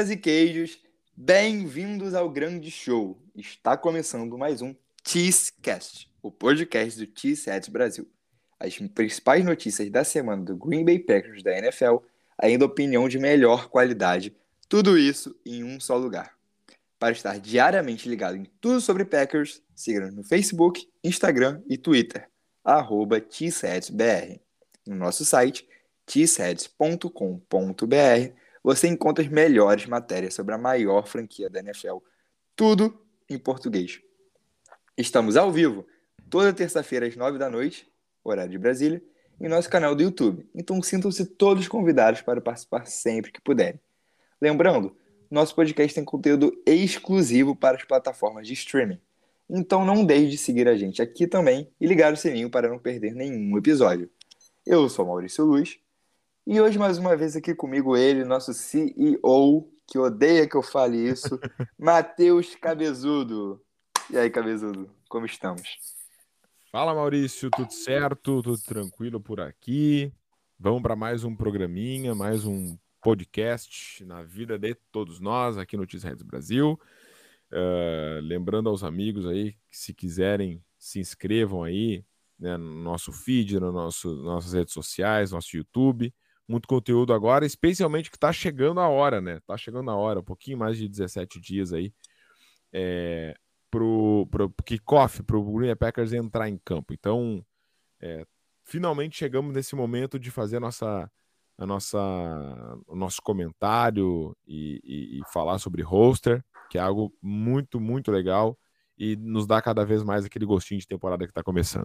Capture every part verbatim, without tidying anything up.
Queijas e queijos, bem-vindos ao grande show. Está começando mais um Cheesecast, o podcast do Cheeseheads Brasil. As principais notícias da semana do Green Bay Packers da N F L, ainda opinião de melhor qualidade, tudo isso em um só lugar. Para estar diariamente ligado em tudo sobre Packers, siga-nos no Facebook, Instagram e Twitter, arroba cheeseheadsbr. No nosso site, cheeseheads ponto com ponto b r, você encontra as melhores matérias sobre a maior franquia da N F L, tudo em português. Estamos ao vivo toda terça-feira às nove da noite, horário de Brasília, em nosso canal do YouTube. Então sintam-se todos convidados para participar sempre que puderem. Lembrando, nosso podcast tem conteúdo exclusivo para as plataformas de streaming. Então não deixe de seguir a gente aqui também e ligar o sininho para não perder nenhum episódio. Eu sou Maurício Luz e hoje mais uma vez aqui comigo ele, nosso C E O, que odeia que eu fale isso, Matheus Cabezudo. E aí, Cabezudo, como estamos? Fala, Maurício, tudo certo? Tudo tranquilo por aqui? Vamos para mais um programinha, mais um podcast na vida de todos nós aqui no Cheeseheads Brasil. Uh, lembrando aos amigos aí que se quiserem se inscrevam aí, né, no nosso feed, no nosso, nossas redes sociais, nosso YouTube. Muito conteúdo agora, especialmente que está chegando a hora, né? Tá chegando a hora, um pouquinho mais de dezessete dias aí. É... pro, pro kickoff, pro Green Bay Packers entrar em campo. Então, é, finalmente chegamos nesse momento de fazer a nossa, a nossa, o nosso comentário e, e, e falar sobre roster, que é algo muito, muito legal e nos dá cada vez mais aquele gostinho de temporada que está começando.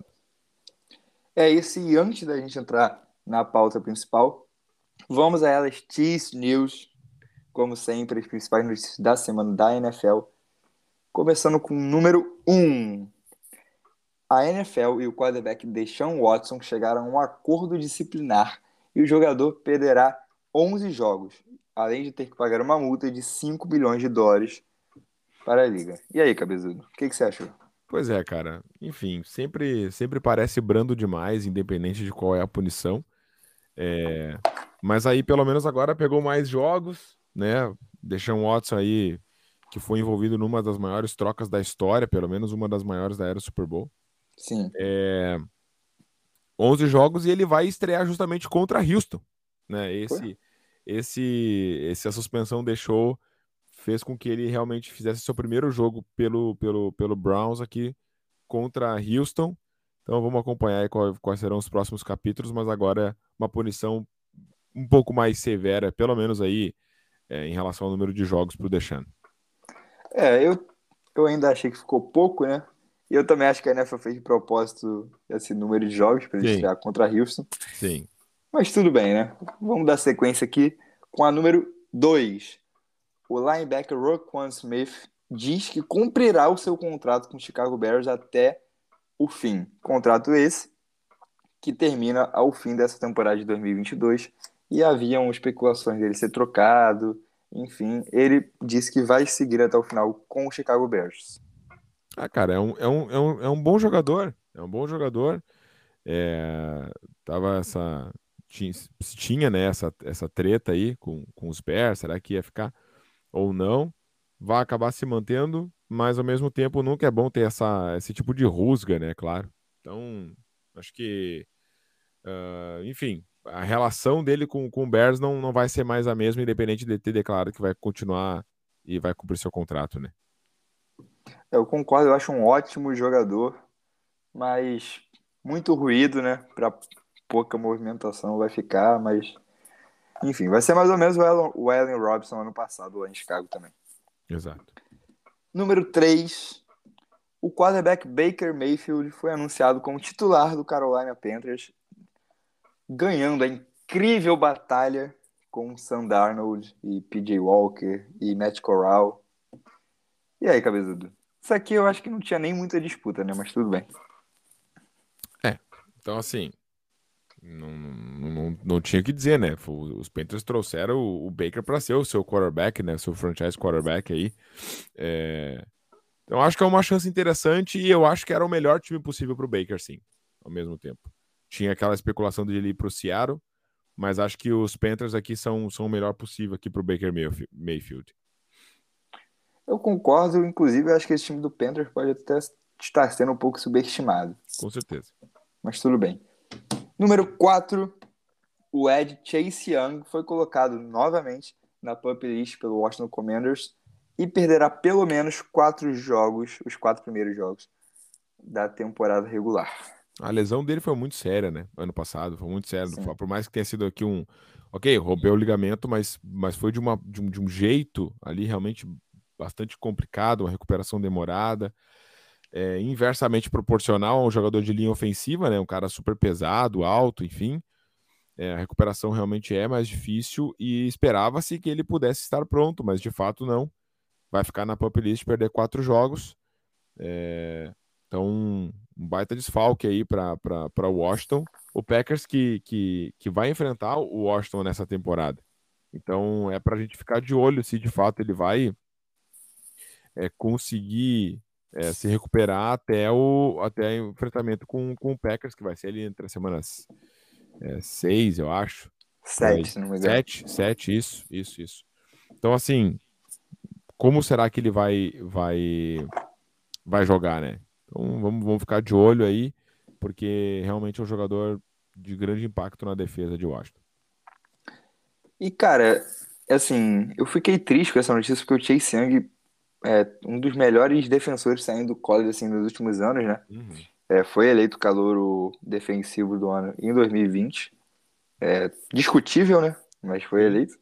É isso, e antes da gente entrar na pauta principal, vamos a elas, Cheese News, como sempre, as principais notícias da semana da N F L. Começando com o número um. A N F L e o quarterback Deshaun Watson chegaram a um acordo disciplinar e o jogador perderá onze jogos, além de ter que pagar uma multa de cinco bilhões de dólares para a liga. E aí, Cabezudo, o que, que você achou? Pois é, cara. Enfim, sempre, sempre parece brando demais, independente de qual é a punição. É... Mas aí, pelo menos agora, pegou mais jogos, né? Deshaun Watson aí, que foi envolvido numa das maiores trocas da história, pelo menos uma das maiores da era Super Bowl. Sim. É... onze jogos e ele vai estrear justamente contra Houston, né? Esse, esse, essa suspensão deixou, fez com que ele realmente fizesse seu primeiro jogo pelo, pelo, pelo Browns aqui contra Houston. Então vamos acompanhar aí quais, quais serão os próximos capítulos, mas agora uma punição um pouco mais severa, pelo menos aí é, em relação ao número de jogos para o Deshaun. É, eu, eu ainda achei que ficou pouco, né? E eu também acho que a N F L fez de propósito esse número de jogos para ele Sim, estrear contra Houston. sim. Mas tudo bem, né? Vamos dar sequência aqui com a número dois. O linebacker Roquan Smith diz que cumprirá o seu contrato com o Chicago Bears até o fim. Contrato esse que termina ao fim dessa temporada de dois mil e vinte e dois. E haviam especulações dele ser trocado. Enfim, ele disse que vai seguir até o final com o Chicago Bears. Ah, cara, é um, é um, é um, é um bom jogador. É um bom jogador. É, tava essa. Tinha, tinha né, essa, essa treta aí com, com os Bears. Será que ia ficar ou não? Vai acabar se mantendo, mas ao mesmo tempo nunca é bom ter essa, esse tipo de rusga, né? Claro. Então, acho que. Uh, enfim, a relação dele com, com o Bears não, não vai ser mais a mesma, independente de ter declarado que vai continuar e vai cumprir seu contrato, né? Eu concordo, eu acho um ótimo jogador, mas muito ruído, né? Para pouca movimentação vai ficar, mas enfim, vai ser mais ou menos o Allen, o Allen Robinson ano passado lá em Chicago também. Exato. Número três. O quarterback Baker Mayfield foi anunciado como titular do Carolina Panthers, ganhando a incrível batalha com Sam Darnold e P J Walker e Matt Corral. E aí, Cabezudo? Isso aqui eu acho que não tinha nem muita disputa, né? Mas tudo bem. É, então assim, não, não, não, não tinha o que dizer, né? Os Panthers trouxeram o, o Baker para ser o seu quarterback, né? O seu franchise quarterback aí. É... Então acho que é uma chance interessante e eu acho que era o melhor time possível para o Baker, sim, ao mesmo tempo. Tinha aquela especulação de ele ir para o Seattle, mas acho que os Panthers aqui são, são o melhor possível aqui pro Baker Mayfield. Eu concordo, inclusive, eu acho que esse time do Panthers pode até estar sendo um pouco subestimado. Com certeza. Mas tudo bem. Número quatro, o Ed Chase Young foi colocado novamente na pup list pelo Washington Commanders e perderá pelo menos quatro jogos, os quatro primeiros jogos da temporada regular. A lesão dele foi muito séria, né? Ano passado, foi muito séria. Sim. Por mais que tenha sido aqui um... Ok, rompeu o ligamento, mas, mas foi de, uma, de, um, de um jeito ali realmente bastante complicado, uma recuperação demorada. É, inversamente proporcional a um jogador de linha ofensiva, né? Um cara super pesado, alto, enfim. É, a recuperação realmente é mais difícil e esperava-se que ele pudesse estar pronto, mas de fato não. Vai ficar na pup list, perder quatro jogos. É, então, um baita desfalque aí para Washington. O Packers que, que, que vai enfrentar o Washington nessa temporada. Então, é para a gente ficar de olho se de fato ele vai é, conseguir é, se recuperar até o, até o enfrentamento com, com o Packers, que vai ser ali entre as semanas é, seis, eu acho. Por Sete, aí. se não me engano. Sete, sete, isso, isso, isso. Então, assim, como será que ele vai, vai, vai jogar, né? Então, vamos, vamos ficar de olho aí, porque realmente é um jogador de grande impacto na defesa de Washington. E, cara, assim, eu fiquei triste com essa notícia porque o Chase Young é um dos melhores defensores saindo do college assim, nos últimos anos, né? Uhum. É, foi eleito calouro defensivo do ano em dois mil e vinte. É, discutível, né? Mas foi Sim. eleito.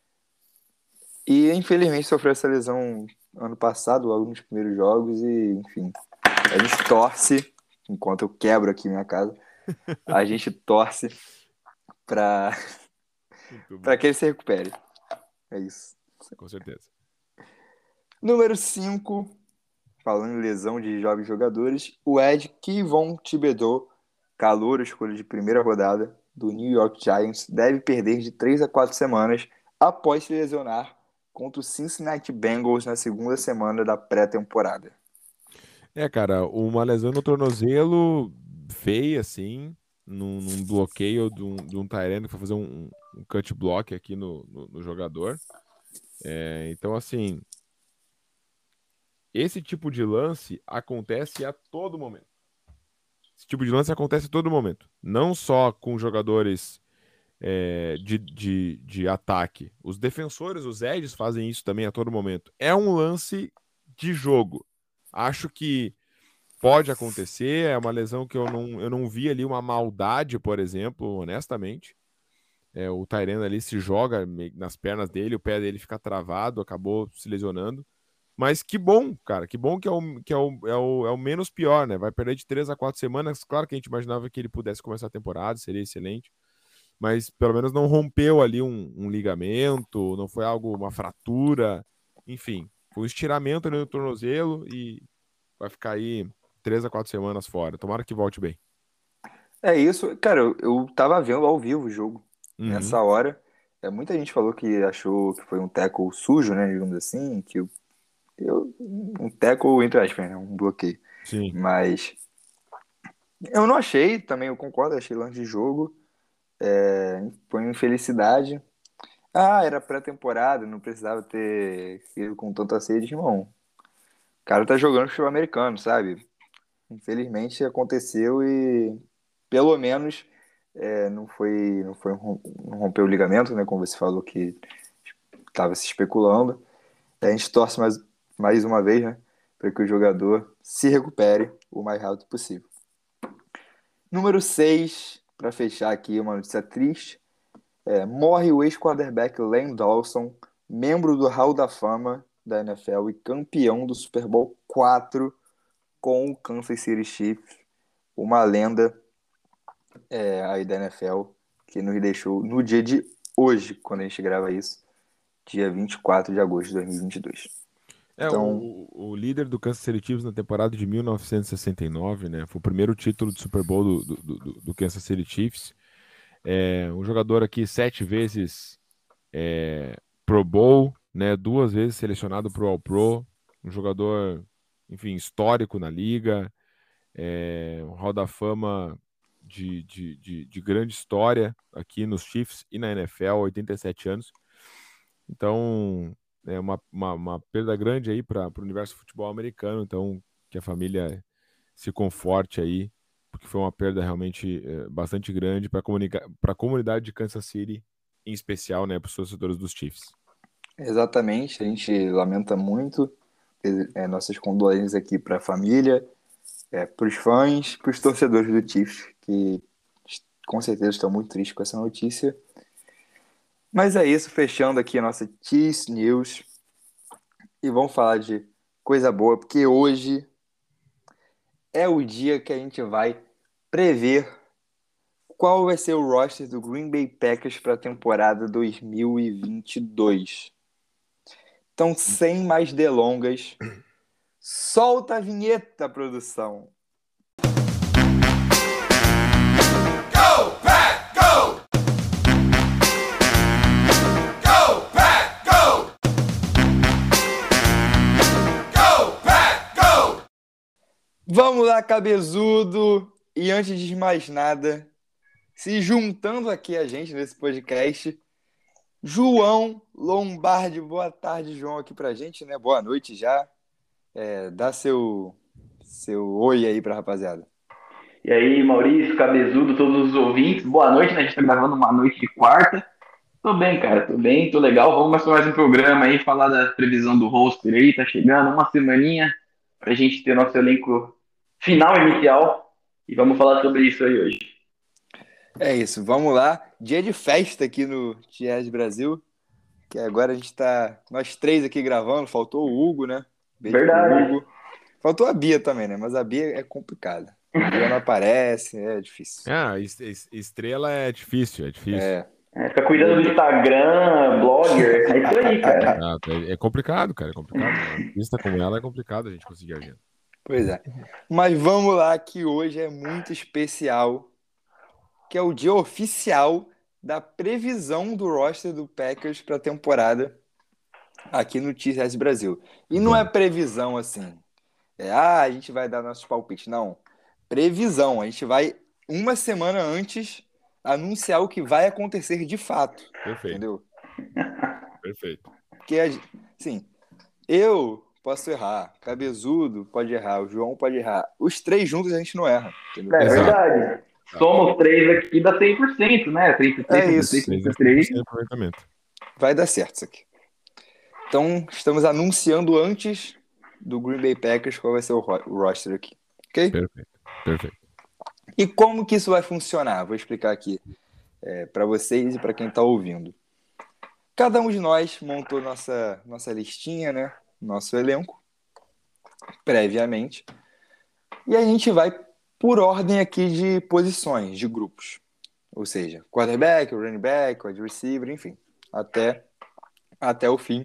E infelizmente sofreu essa lesão ano passado, logo nos primeiros jogos, e enfim. A gente torce, enquanto eu quebro aqui minha casa, a gente torce pra, Muito pra bom, que ele se recupere. É isso. com certeza. Número cinco, falando em lesão de jovens jogadores, o Ed Kayvon Thibodeau, calouro, escolha de primeira rodada do New York Giants, deve perder de três a quatro semanas após se lesionar contra o Cincinnati Bengals na segunda semana da pré-temporada. É, cara, uma lesão no tornozelo feia, assim, num, num bloqueio de um, de um tight end que foi fazer um, um cut block aqui no, no, no jogador. É, então, assim, esse tipo de lance acontece a todo momento. Esse tipo de lance acontece a todo momento. Não só com jogadores é, de, de, de ataque. Os defensores, os edges, fazem isso também a todo momento. É um lance de jogo. Acho que pode acontecer. É uma lesão que eu não, eu não vi ali uma maldade, por exemplo, honestamente. É, o Tyrene ali se joga nas pernas dele, o pé dele fica travado, acabou se lesionando. Mas que bom, cara, que bom que é o, que é o, é o, é o menos pior, né? Vai perder de três a quatro semanas. Claro que a gente imaginava que ele pudesse começar a temporada, seria excelente. Mas pelo menos não rompeu ali um, um ligamento, não foi algo, uma fratura. Enfim, foi um estiramento ali no tornozelo e vai ficar aí três a quatro semanas fora. Tomara que volte bem. É isso, cara, eu, eu tava vendo ao vivo o jogo Uhum, nessa hora. É, muita gente falou que achou que foi um tackle sujo, né, digamos assim, que eu, eu- um tackle entre aspas, né, um bloqueio. sim. Mas eu não achei, também eu concordo, achei lance de jogo, é, foi uma infelicidade. Ah, era pré-temporada, não precisava ter ido com tanta sede, irmão. O cara tá jogando futebol americano, sabe? Infelizmente aconteceu e pelo menos é, não foi, não foi, um rom- não rompeu o ligamento, né? Como você falou que estava se especulando. A gente torce mais, mais uma vez, né? Para que o jogador se recupere o mais rápido possível. Número seis, para fechar aqui, uma notícia triste. É, morre o ex-quarterback Len Dawson, membro do Hall da Fama da N F L e campeão do Super Bowl quatro com o Kansas City Chiefs, uma lenda é, aí da N F L que nos deixou no dia de hoje, quando a gente grava isso, dia vinte e quatro de agosto de dois mil e vinte e dois. É, Então, o, o líder do Kansas City Chiefs na temporada de mil novecentos e sessenta e nove, né? Foi o primeiro título de Super Bowl do, do, do, do Kansas City Chiefs. É, um jogador aqui sete vezes é, Pro Bowl, né? Duas vezes selecionado para o All-Pro. Um jogador, enfim, histórico na liga. É, um Hall da Fama de, de, de, de grande história aqui nos Chiefs e na N F L, oitenta e sete anos. Então, é uma, uma, uma perda grande aí para o universo do futebol americano. Então, que a família se conforte aí, porque foi uma perda realmente é, bastante grande para a comunidade de Kansas City, em especial, né, para os torcedores dos Chiefs. Exatamente, a gente lamenta muito. É, nossas condolências aqui para a família, é, para os fãs, para os torcedores do Chiefs, que com certeza estão muito tristes com essa notícia. Mas é isso, fechando aqui a nossa Chiefs News. E vamos falar de coisa boa, porque hoje é o dia que a gente vai prever qual vai ser o roster do Green Bay Packers para a temporada dois mil e vinte e dois. Então, sem mais delongas, solta a vinheta, produção. Go, Pack, go! Go, Pack, go! Go, Pack, go! Vamos lá, cabezudo! E antes de mais nada, se juntando aqui a gente nesse podcast, João Lombardi. Boa tarde, João, aqui pra gente, né? Boa noite já. É, dá seu, seu oi aí pra rapaziada. E aí, Maurício, Cabezudo, todos os ouvintes, boa noite, né? A gente tá gravando uma noite de quarta. Tô bem, cara, tô bem, tô legal. Vamos mais para mais um programa aí, falar da previsão do roster aí, tá chegando uma semaninha pra gente ter nosso elenco final inicial. E vamos falar sobre isso aí hoje. É isso, vamos lá. Dia de festa aqui no T S Brasil, que agora a gente tá, nós três aqui gravando, faltou o Hugo, né? Beijo pro Verdade. Hugo. Faltou a Bia também, né? Mas a Bia é complicada. A Bia não aparece, é difícil. Ah, es- es- estrela é difícil, é difícil. É, É, fica cuidando do Instagram, blogger, é isso aí, cara. Ah, é, é complicado, cara, é complicado. Uma artista como ela é complicado a gente conseguir agenda. pois é. Mas vamos lá, que hoje é muito especial, que é o dia oficial da previsão do roster do Packers para a temporada aqui no T S Brasil. E não é previsão assim, é, ah, a gente vai dar nossos palpites. Não, previsão. A gente vai, uma semana antes, anunciar o que vai acontecer de fato. Perfeito, Entendeu? perfeito. Porque, assim, eu posso errar, Cabezudo pode errar, o João pode errar. Os três juntos a gente não erra. Entendeu? É Exato. verdade. Somos três aqui, dá cem por cento, né? trinta e três, É trinta e isso. três, Fez trinta e esse três. cem por cento de aproveitamento. Vai dar certo isso aqui. Então, estamos anunciando antes do Green Bay Packers qual vai ser o ro- o roster aqui. Ok? Perfeito, perfeito. E como que isso vai funcionar? Vou explicar aqui é, para vocês e para quem está ouvindo. Cada um de nós montou nossa, nossa listinha, né? Nosso elenco, previamente. E a gente vai por ordem aqui de posições, de grupos. Ou seja, quarterback, running back, wide receiver, enfim. Até, até o fim.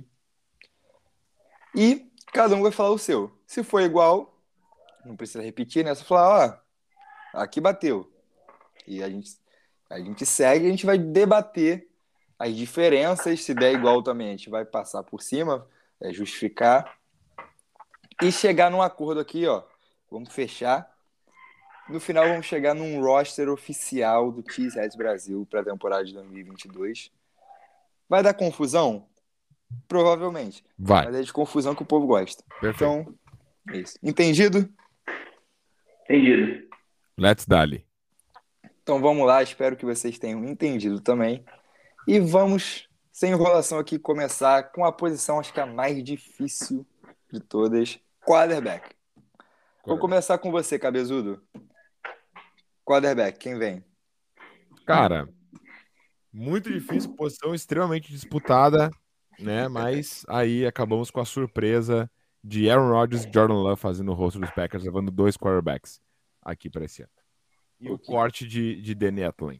E cada um vai falar o seu. Se for igual, não precisa repetir, né? Só falar, ó, aqui bateu. E a gente, a gente segue e a gente vai debater as diferenças. Se der igual também, a gente vai passar por cima, é, justificar. E chegar num acordo aqui, ó. Vamos fechar. No final, vamos chegar num roster oficial do Cheeseheads Brasil para a temporada de dois mil e vinte e dois. Vai dar confusão? Provavelmente. Vai, Mas é de confusão que o povo gosta. perfeito. Então, é isso. Entendido? Entendido. Let's dali. Então vamos lá, espero que vocês tenham entendido também. E vamos, sem enrolação aqui, começar com a posição, acho que a mais difícil de todas, quarterback. Vou começar com você, Cabezudo. Quarterback, quem vem? Cara, muito difícil, posição extremamente disputada, né? Mas aí acabamos com a surpresa de Aaron Rodgers e Jordan Love fazendo o rosto dos Packers, levando dois quarterbacks aqui para esse ano. E o Ok. corte de, de Danny Etling.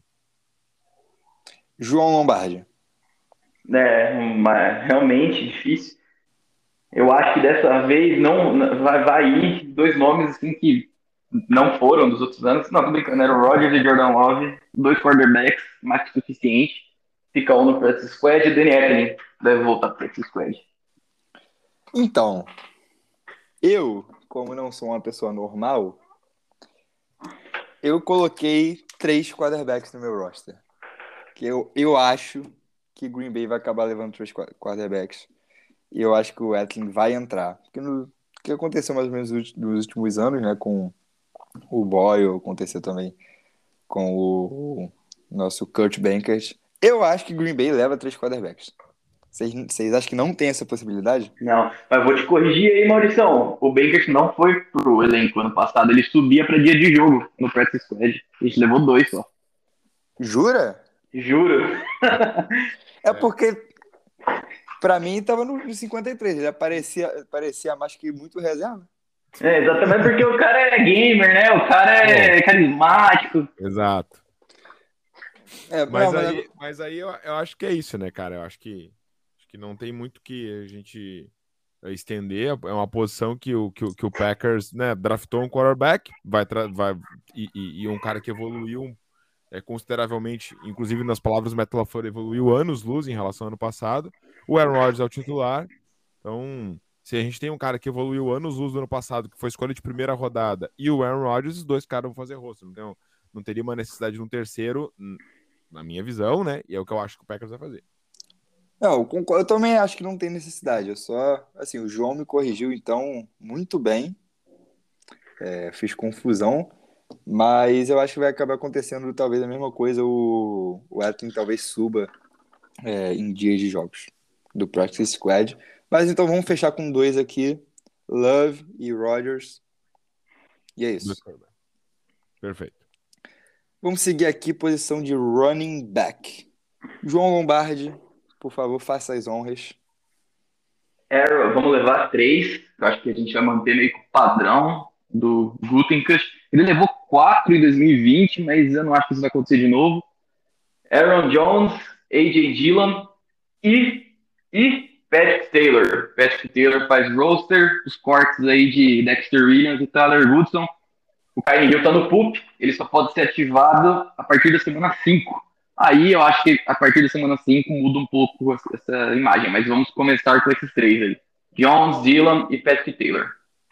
João Lombardi. É, uma- realmente difícil. Eu acho que dessa vez não vai, vai ir dois nomes assim que não foram dos outros anos. Não, tô brincando, era o Rodgers e Jordan Love, dois quarterbacks, mais que suficiente. Fica um no practice squad e o Danny Etling deve voltar pro practice squad. Então, eu, como não sou uma pessoa normal, eu coloquei três quarterbacks no meu roster. Que eu, eu acho que Green Bay vai acabar levando três qua- quarterbacks. E eu acho que o Etling vai entrar. Porque no, o que aconteceu mais ou menos nos nos últimos anos, né? Com o Boyle, aconteceu também com o, o nosso Kurt Bankers. Eu acho que Green Bay leva três quarterbacks. Vocês vocês acham que não tem essa possibilidade? Não, mas vou te corrigir aí, Maurição. O Bakers não foi pro elenco ano passado, ele subia pra dia de jogo no practice squad. A gente levou dois só. Jura? Juro. É porque, pra mim, tava no, no cinquenta e três. Ele aparecia, parecia mais que muito reserva. É, exatamente porque o cara é gamer, né? O cara é carismático. Exato. É, Mas não, aí, mas aí eu, eu acho que é isso, né, cara? Eu acho que, acho que não tem muito que a gente estender. É uma posição que o, que o, que o Packers, né, draftou um quarterback, vai, tra- vai e, e- e um cara que evoluiu é, consideravelmente, inclusive nas palavras do Matt LaFleur, evoluiu anos-luz em relação ao ano passado. O Aaron Rodgers é o titular. Então, se a gente tem um cara que evoluiu anos-luz do ano passado, que foi escolha de primeira rodada, e o Aaron Rodgers, os dois caras vão fazer rosto. Não, tem, não teria uma necessidade de um terceiro, na minha visão, né? E é o que eu acho que o Packers vai fazer. não, eu, concordo, eu também acho que não tem necessidade. Eu só, assim, o João me corrigiu, então, muito bem. É, fiz confusão. Mas eu acho que vai acabar acontecendo talvez a mesma coisa. O, o Etling talvez suba é, em dias de jogos do Practice Squad. Mas então vamos fechar com dois aqui: Love e Rodgers. E é isso. Perfeito. Vamos seguir aqui posição de running back. João Lombardi, por favor, faça as honras. Arrow, vamos levar três. Eu acho que a gente vai manter meio que o padrão do Gutenkast. Ele levou quatro em dois mil e vinte, mas eu não acho que isso vai acontecer de novo. Aaron Jones, A J Dillon e, e Patrick Taylor. Patrick Taylor faz roster, os cortes aí de Dexter Williams e Tyler Goodson. O Kylie Hill tá no P U P, ele só pode ser ativado a partir da semana cinco. Aí eu acho que a partir da semana cinco muda um pouco essa imagem, mas vamos começar com esses três aí. Jones, Dillon e Patrick Taylor.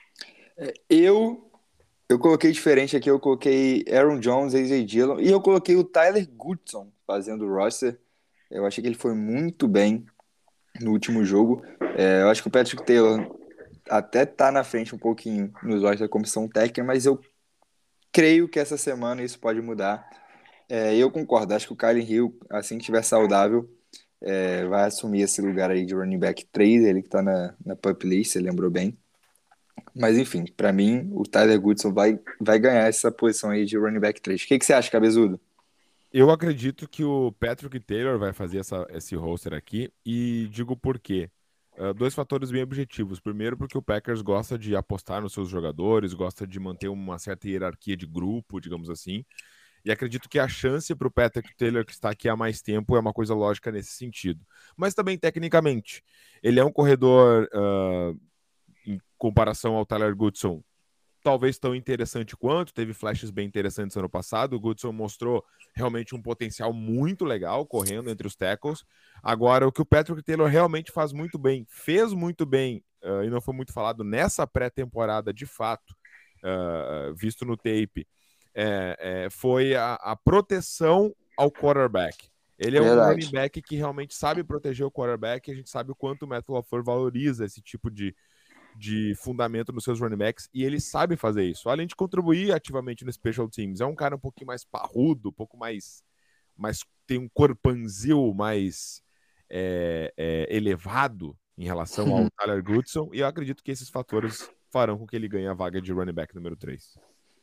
Eu, eu coloquei diferente aqui, eu coloquei Aaron Jones, A J Dillon, e eu coloquei o Tyler Goodson fazendo o roster. Eu achei que ele foi muito bem no último jogo. É, eu acho que o Patrick Taylor até tá na frente um pouquinho nos olhos da comissão técnica, mas eu creio que essa semana isso pode mudar. É, eu concordo, acho que o Kylie Hill, assim que estiver saudável, é, vai assumir esse lugar aí de running back três, ele que tá na, na pup list, você lembrou bem. Mas enfim, pra mim, o Tyler Goodson vai, vai ganhar essa posição aí de running back três. O que, que você acha, Cabezudo? Eu acredito que o Patrick Taylor vai fazer essa, esse roster aqui e digo por quê. Uh, dois fatores bem objetivos. Primeiro, porque o Packers gosta de apostar nos seus jogadores, gosta de manter uma certa hierarquia de grupo, digamos assim. E acredito que a chance para o Patrick Taylor, que está aqui há mais tempo, é uma coisa lógica nesse sentido. Mas também tecnicamente. Ele é um corredor, uh, em comparação ao Tyler Goodson, talvez tão interessante quanto, teve flashes bem interessantes ano passado, o Goodson mostrou realmente um potencial muito legal, correndo entre os tackles. Agora, o que o Patrick Taylor realmente faz muito bem, fez muito bem, uh, e não foi muito falado nessa pré-temporada, de fato, uh, visto no tape, é, é, foi a, a proteção ao quarterback. Ele é Verdade. um running back que realmente sabe proteger o quarterback, e a gente sabe o quanto o Matt LaFleur valoriza esse tipo de de fundamento nos seus running backs, e ele sabe fazer isso, além de contribuir ativamente no special teams. É um cara um pouquinho mais parrudo, um pouco mais, mais tem um corpanzil mais é, é, elevado em relação ao Tyler Goodson, e eu acredito que esses fatores farão com que ele ganhe a vaga de running back número três.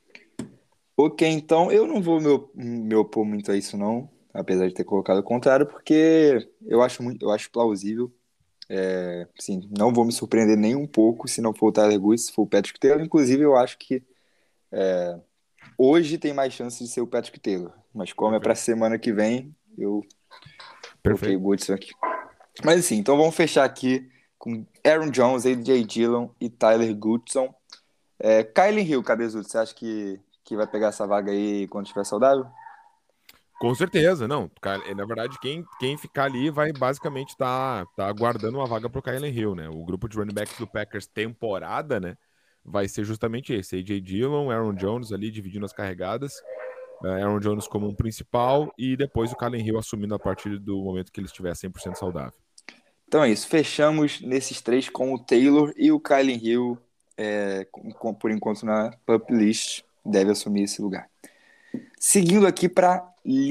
Ok, então eu não vou me, me opor muito a isso não, apesar de ter colocado o contrário, porque eu acho, muito, eu acho plausível. É, sim, não vou me surpreender nem um pouco se não for o Tyler Goodson, se for o Patrick Taylor. Inclusive, eu acho que é, hoje tem mais chance de ser o Patrick Taylor. Mas como Perfeito. É para semana que vem, eu coloquei o Goodson aqui. Mas assim, então vamos fechar aqui com Aaron Jones, A J Dillon e Tyler Goodson. É, Kylie Hill, Cabezudo, você acha que, que vai pegar essa vaga aí quando estiver saudável? Com certeza, não. Na verdade, quem, quem ficar ali vai basicamente estar tá, tá aguardando uma vaga para o Kylie Hill, né? O grupo de running backs do Packers temporada, né? Vai ser justamente esse: A J Dillon, Aaron Jones ali dividindo as carregadas. Aaron Jones como um principal e depois o Kalen Hill assumindo a partir do momento que ele estiver cem por cento saudável. Então é isso, fechamos nesses três com o Taylor e o Kylin Hill, é, com, com, por enquanto na pup list, deve assumir esse lugar. Seguindo aqui para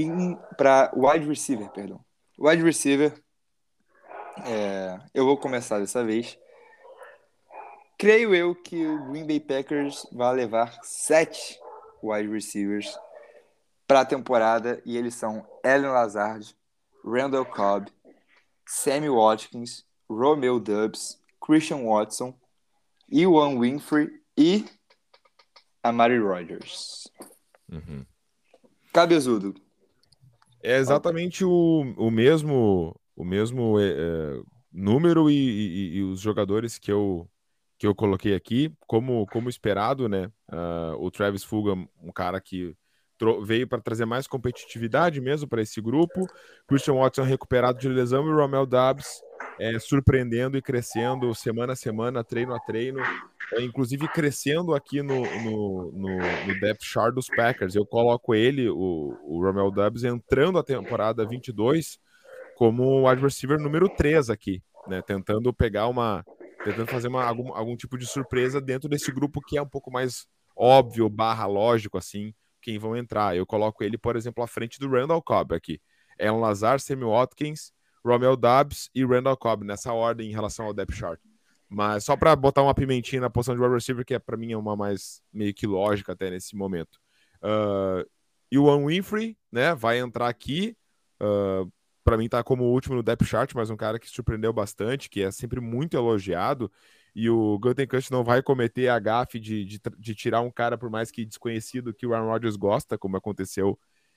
wide receiver, perdão. Wide receiver, é, eu vou começar dessa vez. Creio eu que o Green Bay Packers vai levar sete wide receivers para a temporada e eles são Allen Lazard, Randall Cobb, Sammy Watkins, Romeo Doubs, Christian Watson, Iwan Winfrey e Amari Rodgers. Uhum. Cabezudo. É exatamente o, o mesmo, o mesmo é, é, número e, e, e os jogadores que eu, que eu coloquei aqui, como, como esperado, né? Uh, o Travis Fulgham, um cara que veio para trazer mais competitividade mesmo para esse grupo. Christian Watson recuperado de lesão e o Romeo Doubs é, surpreendendo e crescendo semana a semana, treino a treino, é, inclusive crescendo aqui no, no, no, no depth chart dos Packers. Eu coloco ele, o, o Romeo Doubs, entrando a temporada vinte e dois como wide receiver número três aqui, né? Tentando pegar uma, tentando fazer uma, algum, algum tipo de surpresa dentro desse grupo que é um pouco mais óbvio, barra lógico, assim, quem vão entrar. Eu coloco ele, por exemplo, à frente do Randall Cobb aqui. É um Lazard, Sammy Watkins, Romeo Doubs e Randall Cobb, nessa ordem em relação ao depth chart. Mas só para botar uma pimentinha na posição de wide receiver, que é, para mim é uma mais meio que lógica até nesse momento. Uh, e o Iwan Winfrey, né, vai entrar aqui. Uh, para mim tá como o último no depth chart, mas um cara que surpreendeu bastante, que é sempre muito elogiado. E o Gutekunst não vai cometer a gafe de, de, de tirar um cara, por mais que desconhecido, que o Aaron Rodgers gosta, como aconteceu.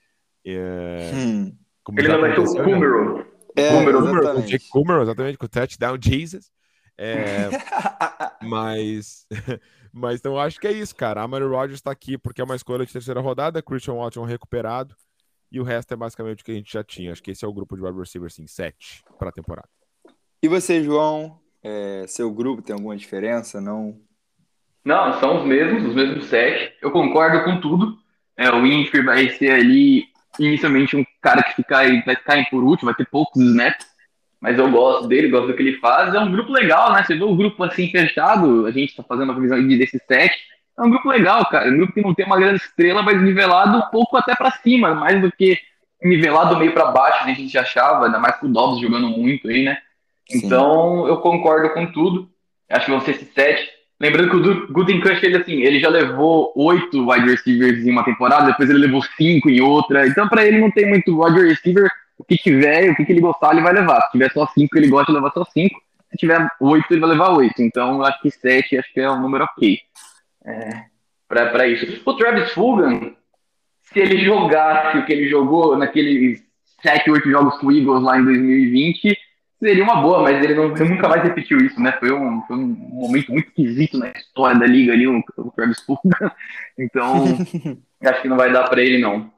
É, Hum. como Ele já não vai ser o aconteceu, Kummerow. É, Kummerow, exatamente. o Jake Kummerow, exatamente, com o touchdown Jesus. É, mas, mas então eu acho que é isso, cara. Amari Rodgers tá aqui porque é uma escolha de terceira rodada, Christian Watson recuperado, e o resto é basicamente o que a gente já tinha. Acho que esse é o grupo de wide receiver, sim, sete para a temporada. E você, João? É, seu grupo tem alguma diferença? Não? Não, são os mesmos, os mesmos sete. Eu concordo com tudo. É, o Winfrey vai ser ali, inicialmente, um cara que fica, vai ficar em por último, vai ter poucos snaps. Mas eu gosto dele, gosto do que ele faz. É um grupo legal, né? Você vê o grupo assim fechado, a gente tá fazendo uma visão desses sete. É um grupo legal, cara. Um grupo que não tem uma grande estrela, mas nivelado um pouco até pra cima, mais do que nivelado meio pra baixo, né? A gente achava, ainda mais com o Dobbs jogando muito aí, né? Sim. Então, eu concordo com tudo. Acho que vão ser esses sete. Lembrando que o Gutekunst, ele, assim, ele já levou oito wide receivers em uma temporada, depois ele levou cinco em outra. Então, pra ele, não tem muito wide receiver. O que tiver, o que ele gostar, ele vai levar. Se tiver só cinco, ele gosta de levar só cinco. Se tiver oito, ele vai levar oito. Então, eu acho que sete, acho que é um número ok. É, pra, pra isso. O Travis Fulgham, se ele jogasse o que ele jogou naqueles sete, oito jogos com o Eagles lá em dois mil e vinte, seria uma boa, mas ele não, nunca mais repetiu isso, né? Foi um, foi um momento muito esquisito na história da liga ali, o, o Travis Fulgham. Então, acho que não vai dar pra ele, não.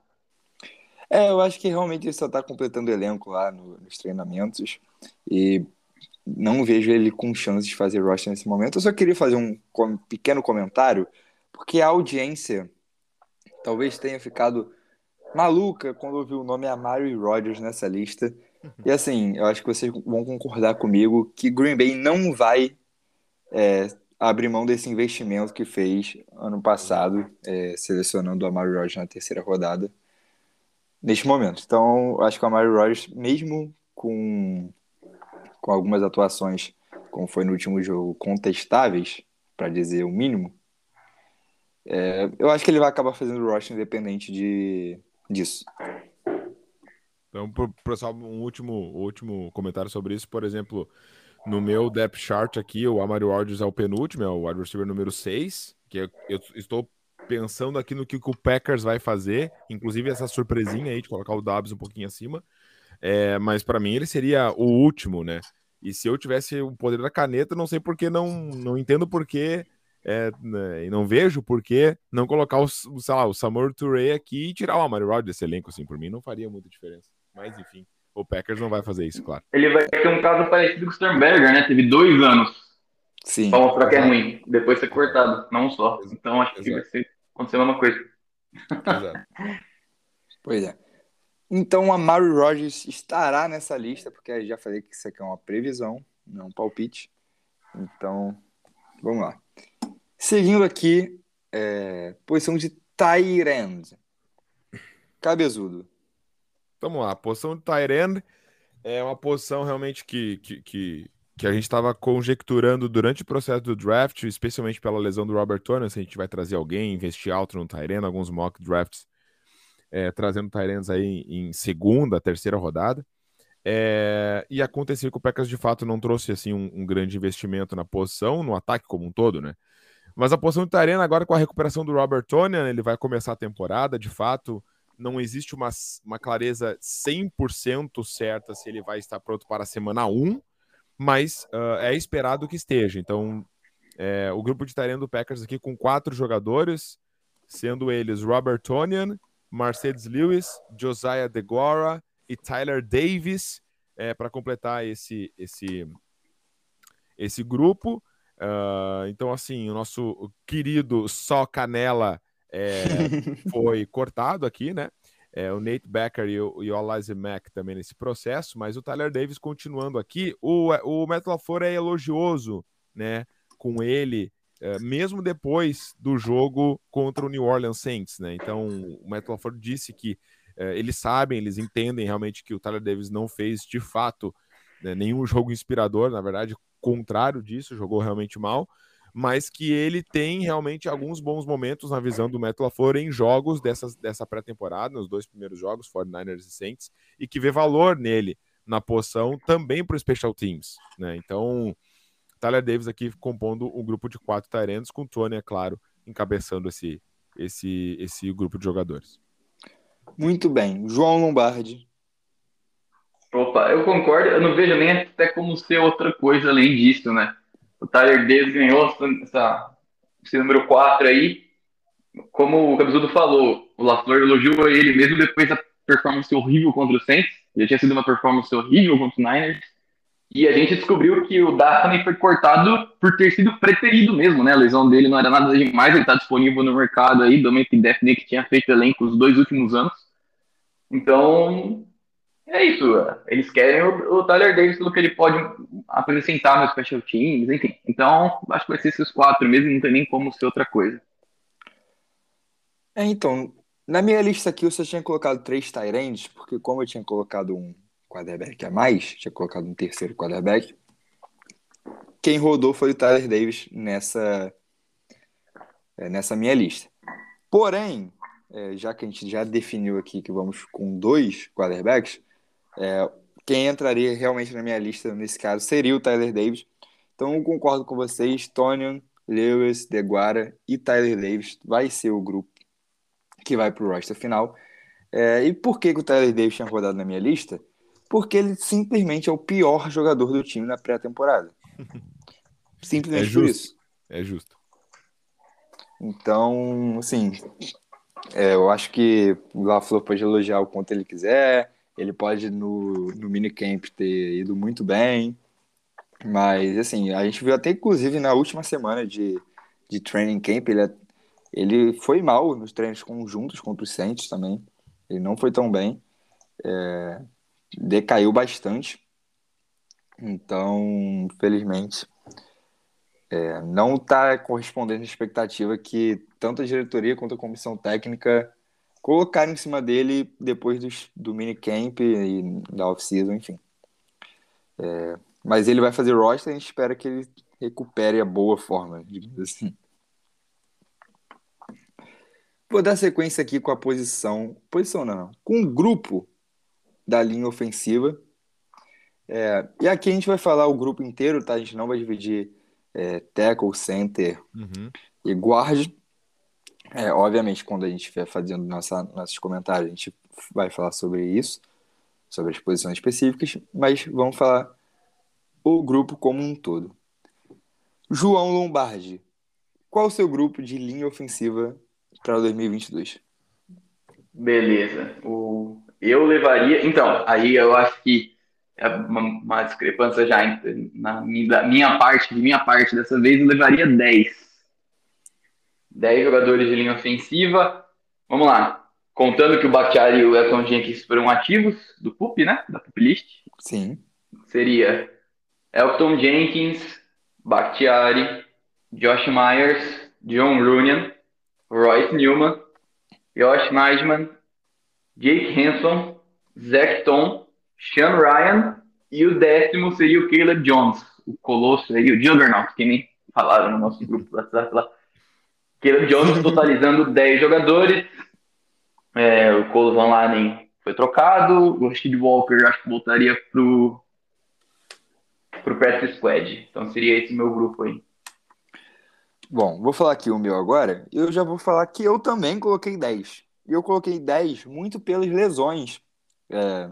É, eu acho que realmente ele só está completando o elenco lá no, nos treinamentos e não vejo ele com chance de fazer roster nesse momento. Eu só queria fazer um com, pequeno comentário, porque a audiência talvez tenha ficado maluca quando ouviu o nome Amari Rodgers nessa lista. E assim, eu acho que vocês vão concordar comigo que Green Bay não vai é, abrir mão desse investimento que fez ano passado, é, selecionando o Amari Rodgers na terceira rodada, neste momento. Então, eu acho que o Amari Rodgers, mesmo com, com algumas atuações, como foi no último jogo, contestáveis, para dizer o mínimo, é, eu acho que ele vai acabar fazendo o roster independente de, disso. Então, por, só um último, último comentário sobre isso, por exemplo, no meu depth chart aqui, o Amari Rodgers é o penúltimo, é o wide receiver número seis, que eu, eu estou pensando aqui no que o Packers vai fazer, inclusive essa surpresinha aí de colocar o Dobbs um pouquinho acima, é, mas para mim ele seria o último, né? E se eu tivesse o poder da caneta, não sei por que, não, não entendo por que, é, né, e não vejo por que não colocar o, sei lá, o Samori Touré aqui e tirar o Amari Rodgers desse elenco, assim, por mim não faria muita diferença. Mas enfim, o Packers não vai fazer isso, claro. Ele vai ter um caso parecido com o Sternberger, né? Teve dois anos Sim, pra mostrar que é ruim, depois ser cortado, não só. Então acho que vai ser, acontecer a mesma coisa. Exato. Pois é. Então, o Amari Rodgers estará nessa lista, porque eu já falei que isso aqui é uma previsão, não um palpite. Então, vamos lá. Seguindo aqui, é, posição de tight end. Cabezudo. Vamos lá, a posição de tight end é uma posição realmente que, que, que, que a gente estava conjecturando durante o processo do draft, especialmente pela lesão do Robert Tonyan, se a gente vai trazer alguém, investir alto no tight end, alguns mock drafts, é, trazendo tight ends aí em segunda, terceira rodada. É, e aconteceu que o Packers de fato não trouxe assim um, um grande investimento na posição, no ataque como um todo, né? Mas a posição de tight end agora com a recuperação do Robert Tonyan, ele vai começar a temporada, de fato, não existe uma, uma clareza cem por cento certa se ele vai estar pronto para a semana um, mas uh, é esperado que esteja. Então, é, o grupo de tight end do Packers aqui com quatro jogadores, sendo eles Robert Tonyan, Mercedes Lewis, Josiah DeGuara e Tyler Davis, é, para completar esse, esse, esse grupo. Uh, então, assim, o nosso querido Só Canela é, foi cortado aqui, né? É, o Nate Becker e o, e o Alizé Mack também nesse processo, mas o Tyler Davis continuando aqui. O, o Matt LaFleur é elogioso, né, com ele, é, mesmo depois do jogo contra o New Orleans Saints, né? Então, o Matt LaFleur disse que é, eles sabem, eles entendem realmente que o Tyler Davis não fez, de fato, né, nenhum jogo inspirador, na verdade, contrário disso, jogou realmente mal, mas que ele tem realmente alguns bons momentos na visão do Matt LaFleur em jogos dessas, dessa pré-temporada, nos dois primeiros jogos, forty-niners e Saints, e que vê valor nele na posição também para o Special Teams, né? Então, Tyler Davis aqui compondo um grupo de quatro tight ends, com o Tony, é claro, encabeçando esse, esse, esse grupo de jogadores. Muito bem. João Lombardi. Opa, eu concordo, eu não vejo nem até como ser outra coisa além disso, né? O Tyler Davis ganhou essa, esse número quatro aí, como o Cabezudo falou, o LaFleur elogiou ele mesmo depois da performance horrível contra o Saints, já tinha sido uma performance horrível contra o Niners, e a gente descobriu que o Daphne foi cortado por ter sido preterido mesmo, né? A lesão dele não era nada demais, ele está disponível no mercado aí, do Dominic Daphne, que tinha feito elenco os dois últimos anos. Então, é isso. Eles querem o, o Tyler Davis pelo que ele pode apresentar nos special teams, enfim. Então, acho que vai ser esses quatro mesmo, não tem nem como ser outra coisa. É, então, na minha lista aqui eu só tinha colocado três tight ends, porque como eu tinha colocado um quarterback a mais, tinha colocado um terceiro quarterback, quem rodou foi o Tyler Davis nessa, é, nessa minha lista. Porém, é, já que a gente já definiu aqui que vamos com dois quarterbacks, é, quem entraria realmente na minha lista nesse caso seria o Tyler Davis. Então eu concordo com vocês, Tonyan, Lewis, DeGuara e Tyler Davis vai ser o grupo que vai para o roster final. É, e por que, que o Tyler Davis tinha rodado na minha lista? Porque ele simplesmente é o pior jogador do time na pré-temporada. Simplesmente É justo, por isso. É justo. Então, assim, é, eu acho que o LaFleur pode elogiar o quanto ele quiser, ele pode no, no minicamp ter ido muito bem, mas, assim, a gente viu até, inclusive, na última semana de, de training camp, ele, ele foi mal nos treinos conjuntos contra os Saints também, ele não foi tão bem, é, decaiu bastante, então, infelizmente, é, não está correspondendo à expectativa que tanto a diretoria quanto a comissão técnica colocaram em cima dele depois dos, do minicamp e da off-season, enfim. É, mas ele vai fazer roster e a gente espera que ele recupere a boa forma, digamos assim. Vou dar sequência aqui com a posição... Posição não, não. Com o grupo da linha ofensiva. É, e aqui a gente vai falar o grupo inteiro, tá? A gente não vai dividir é, tackle, center Uhum. e guard. É, obviamente, quando a gente estiver fazendo nossa, nossos comentários, a gente vai falar sobre isso, sobre as posições específicas, mas vamos falar o grupo como um todo. João Lombardi, qual o seu grupo de linha ofensiva para dois mil e vinte e dois? Beleza. O... Eu levaria... Então, aí eu acho que é uma, uma discrepância já entre- na minha, da minha parte, de minha parte dessa vez, eu levaria dez. dez jogadores de linha ofensiva. Vamos lá. contando que o Bakhtiari e o Elton Jenkins foram ativos do P U P, né? Da P U P List, Sim. seria Elton Jenkins, Bakhtiari, Josh Myers, John Runyan, Royce Newman, Josh Nijman, Jake Hanson, Zach Tom, Sean Ryan e o décimo seria o Caleb Jones, o colosso aí, o Juggernaut, que nem falaram no nosso grupo do WhatsApp lá. Caleb Jones totalizando dez jogadores. É, o Cole Van Lanen foi trocado. O Rashid Walker acho que voltaria pro, pro practice squad. Então seria esse meu grupo aí. Bom, vou falar aqui o meu agora. Eu já vou falar que eu também coloquei dez. E eu coloquei dez muito pelas lesões. É,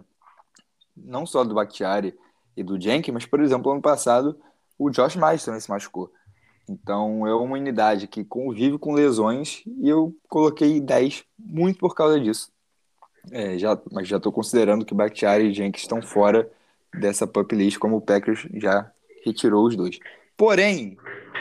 não só do Bakhtiari e do Jenkins, mas, por exemplo, ano passado, o Josh Myers também se machucou. Então, é uma unidade que convive com lesões e eu coloquei dez muito por causa disso. É, já, mas já estou considerando que Bakhtiari e Jenkins estão fora dessa pup list, como o Packers já retirou os dois. Porém,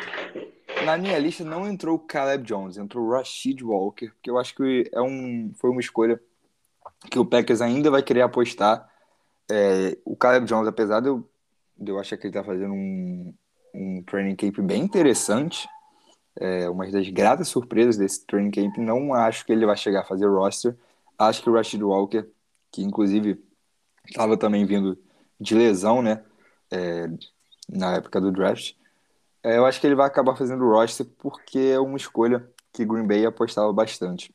na minha lista não entrou o Caleb Jones, entrou o Rashid Walker, que eu acho que é um, foi uma escolha que o Packers ainda vai querer apostar. É, o Caleb Jones, apesar de eu, de eu achar que ele está fazendo um, um training camp bem interessante, é, uma das gratas surpresas desse training camp, não acho que ele vai chegar a fazer roster. Acho que o Rashid Walker, que inclusive estava também vindo de lesão, né, é, na época do draft, é, eu acho que ele vai acabar fazendo roster porque é uma escolha que Green Bay apostava bastante.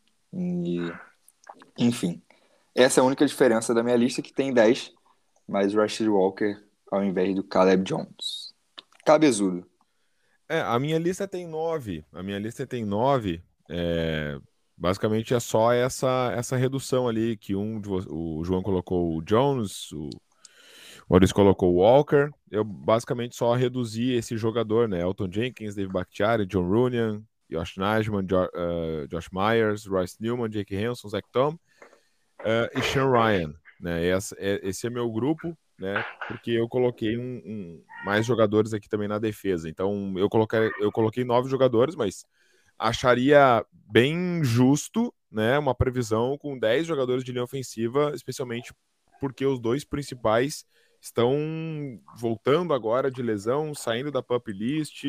E, enfim, essa é a única diferença da minha lista, que tem dez, mas o Rashid Walker ao invés do Caleb Jones. Cabezudo. É, a minha lista tem nove. A minha lista tem nove. É, basicamente é só essa, essa redução ali, que um de vo- o João colocou o Jones, o Maurício colocou o Walker. Eu basicamente só reduzi esse jogador, né? Elton Jenkins, Dave Bakhtiari, John Runyan, Josh Nijman, Jo- eh, Josh Myers, Royce Newman, Jake Hanson, Zach Tom eh, e Sean Ryan, né? Essa- é- esse é meu grupo, né? Porque eu coloquei um, um- mais jogadores aqui também na defesa. Então eu coloquei, eu coloquei nove jogadores, mas acharia bem justo, né? Uma previsão com dez jogadores de linha ofensiva, especialmente porque os dois principais estão voltando agora de lesão, saindo da pup list,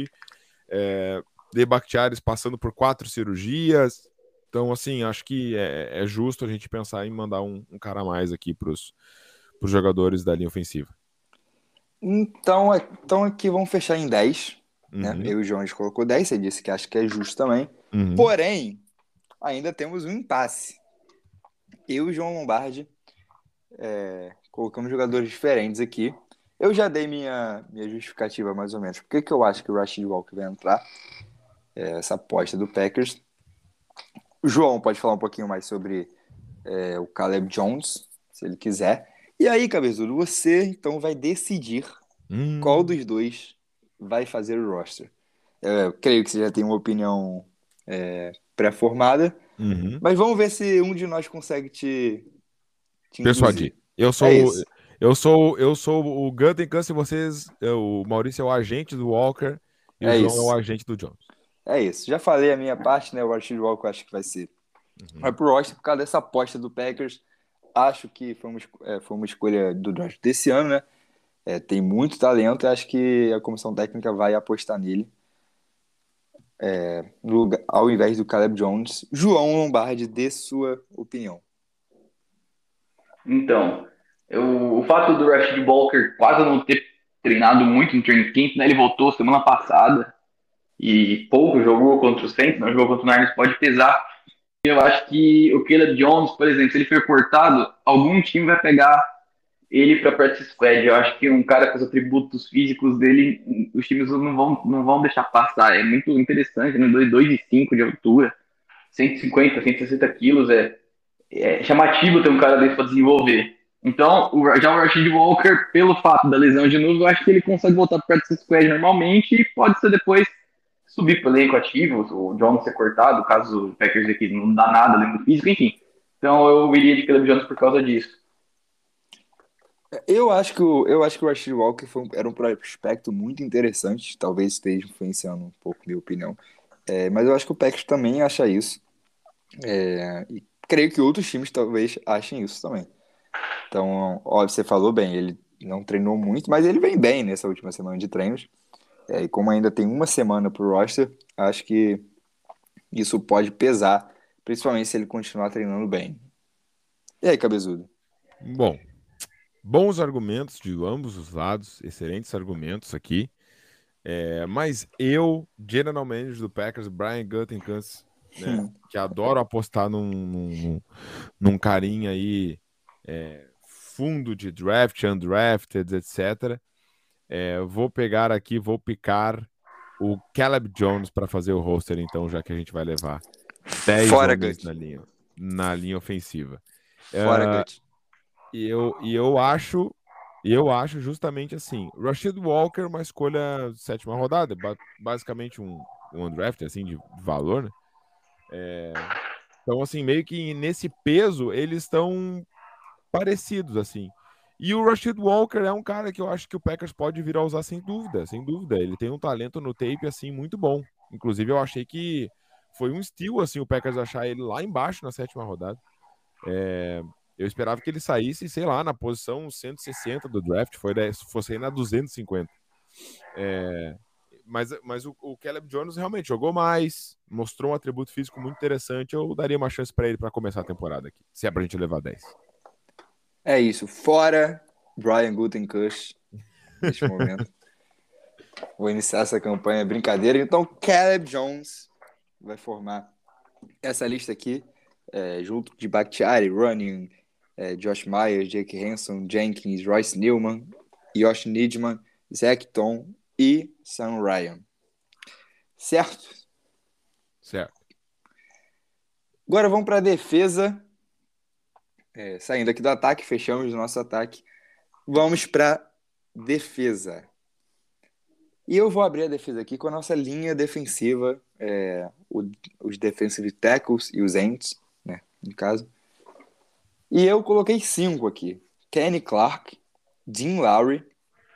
é, de Bakhtiaris passando por quatro cirurgias. Então, assim, acho que é, é justo a gente pensar em mandar um, um cara a mais aqui para os jogadores da linha ofensiva. Então, é- então aqui vamos fechar em dez, né? Uhum, Eu e o João a gente colocou dez, você disse que acha que é justo também. uhum. Porém, ainda temos um impasse. Eu e o João Lombardi é, colocamos jogadores diferentes aqui. Eu já dei minha, minha justificativa, mais ou menos. Por que, que eu acho que o Rashid Walker vai entrar? É, essa aposta do Packers. O João pode falar um pouquinho mais sobre é, o Caleb Jones, se ele quiser. E aí, Cabezudo, você então vai decidir qual Hum, dos dois vai fazer o roster. Eu creio que você já tem uma opinião é, pré-formada, uhum. mas vamos ver se um de nós consegue te, te Persuadir. induzir. Eu É sou, isso. eu sou, eu sou o Gunter Câncer e vocês, é, o Maurício é o agente do Walker e o É João é o isso. agente do Jones. É isso. Já falei a minha parte, né? O Rashid Walker eu acho que vai ser. Vai Uhum. pro roster por causa dessa aposta do Packers. Acho que foi uma, esco- é, foi uma escolha do draft desse ano, né? É, tem muito talento e acho que a comissão técnica vai apostar nele no lugar- ao invés do Caleb Jones. João Lombardi, dê sua opinião. Então, eu, o fato do Rashid Walker quase não ter treinado muito no training camp, né? Ele voltou semana passada e pouco jogou contra o Saints, não jogou contra o Niners, pode pesar. Eu acho que o Caleb Jones, por exemplo, se ele for cortado, algum time vai pegar ele para practice squad. Eu acho que um cara com os atributos físicos dele, os times não vão, não vão deixar passar. É muito interessante, né? dois e cinco de altura, cento e cinquenta, cento e sessenta quilos, é, é chamativo ter um cara desse para desenvolver. Então, o, já o Rashid Walker, pelo fato da lesão de novo, eu acho que ele consegue voltar para practice squad normalmente e pode ser depois subir para o elenco ativo, o Jones ser cortado, caso o Packers aqui não dá nada além do físico, enfim. Então eu iria de Caleb Jones por causa disso. Eu acho que o, eu acho que o Rashid Walker foi um- era um prospecto muito interessante, talvez esteja influenciando um pouco minha opinião. É, mas eu acho que o Packers também acha isso. É, e creio que outros times talvez achem isso também. Então, ó, você falou bem, ele não treinou muito, mas ele vem bem nessa última semana de treinos. É, e como ainda tem uma semana pro roster, acho que isso pode pesar, principalmente se ele continuar treinando bem. E aí, Cabezudo? Bom, bons argumentos de ambos os lados, excelentes argumentos aqui. É, mas eu, General Manager do Packers, Brian Gutekunst, né, Hum. que adoro apostar num, num, num carinha aí, é, fundo de draft, undrafted, etcétera. É, vou pegar aqui, vou picar o Caleb Jones para fazer o roster, então, já que a gente vai levar dez Fora homens Gut. na linha, na linha ofensiva. Fora É, Gut. e eu, e eu acho, e eu acho justamente assim, Rashid Walker, uma escolha sétima rodada, ba- basicamente um, um undrafted, assim, de valor, né? É, então, assim, meio que nesse peso, eles estão parecidos, assim. E o Rashid Walker é um cara que eu acho que o Packers pode vir a usar sem dúvida, sem dúvida. Ele tem um talento no tape, assim, muito bom. Inclusive, eu achei que foi um steal, assim, o Packers achar ele lá embaixo na sétima rodada. É, eu esperava que ele saísse, sei lá, na posição cento e sessenta do draft, foi da- fosse aí na duzentos e cinquenta. É, mas mas o, o Caleb Jones realmente jogou mais, mostrou um atributo físico muito interessante. Eu daria uma chance para ele para começar a temporada aqui, se é pra gente levar dez. É isso. Fora Brian Gutekunst neste momento. Vou iniciar essa campanha brincadeira. Então, Caleb Jones vai formar essa lista aqui, é, junto de Bakhtiari, Running, é, Josh Myers, Jake Hanson, Jenkins, Royce Newman, Josh Nijman, Zach Tom e Sam Ryan. Certo? Certo. Agora vamos para a defesa. É, saindo aqui do ataque, fechamos o nosso ataque. Vamos para defesa. E eu vou abrir a defesa aqui com a nossa linha defensiva, é, o- os defensive tackles e os ends, né, no caso. E eu coloquei cinco aqui. Kenny Clark, Dean Lowry,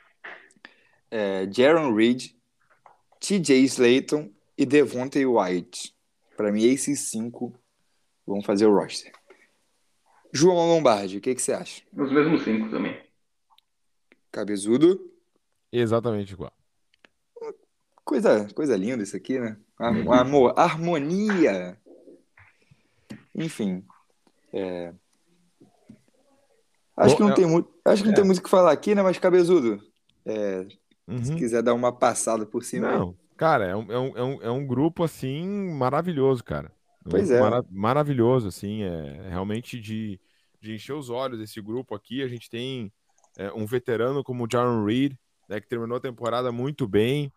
é, Jaron Reed, T J Slayton e Devontae White. Para mim, esses cinco vão fazer o roster. João Lombardi, o que, que você acha? Os mesmos cinco também. Cabezudo? Exatamente igual. Coisa, coisa linda isso aqui, né? Am- Amor, harmonia. Enfim, acho Bom, que não é- tem muito, acho que não tem é, muito o que falar aqui, né? Mas Cabezudo, é, se uhum. quiser dar uma passada por cima aí. Não, cara, é um, é um, é um, é um grupo, assim, maravilhoso, cara. Um Pois grupo é. mara- maravilhoso, assim, é realmente de, de encher os olhos esse grupo aqui. A gente tem é, um veterano como o Jaron Reed, né, que terminou a temporada muito bem.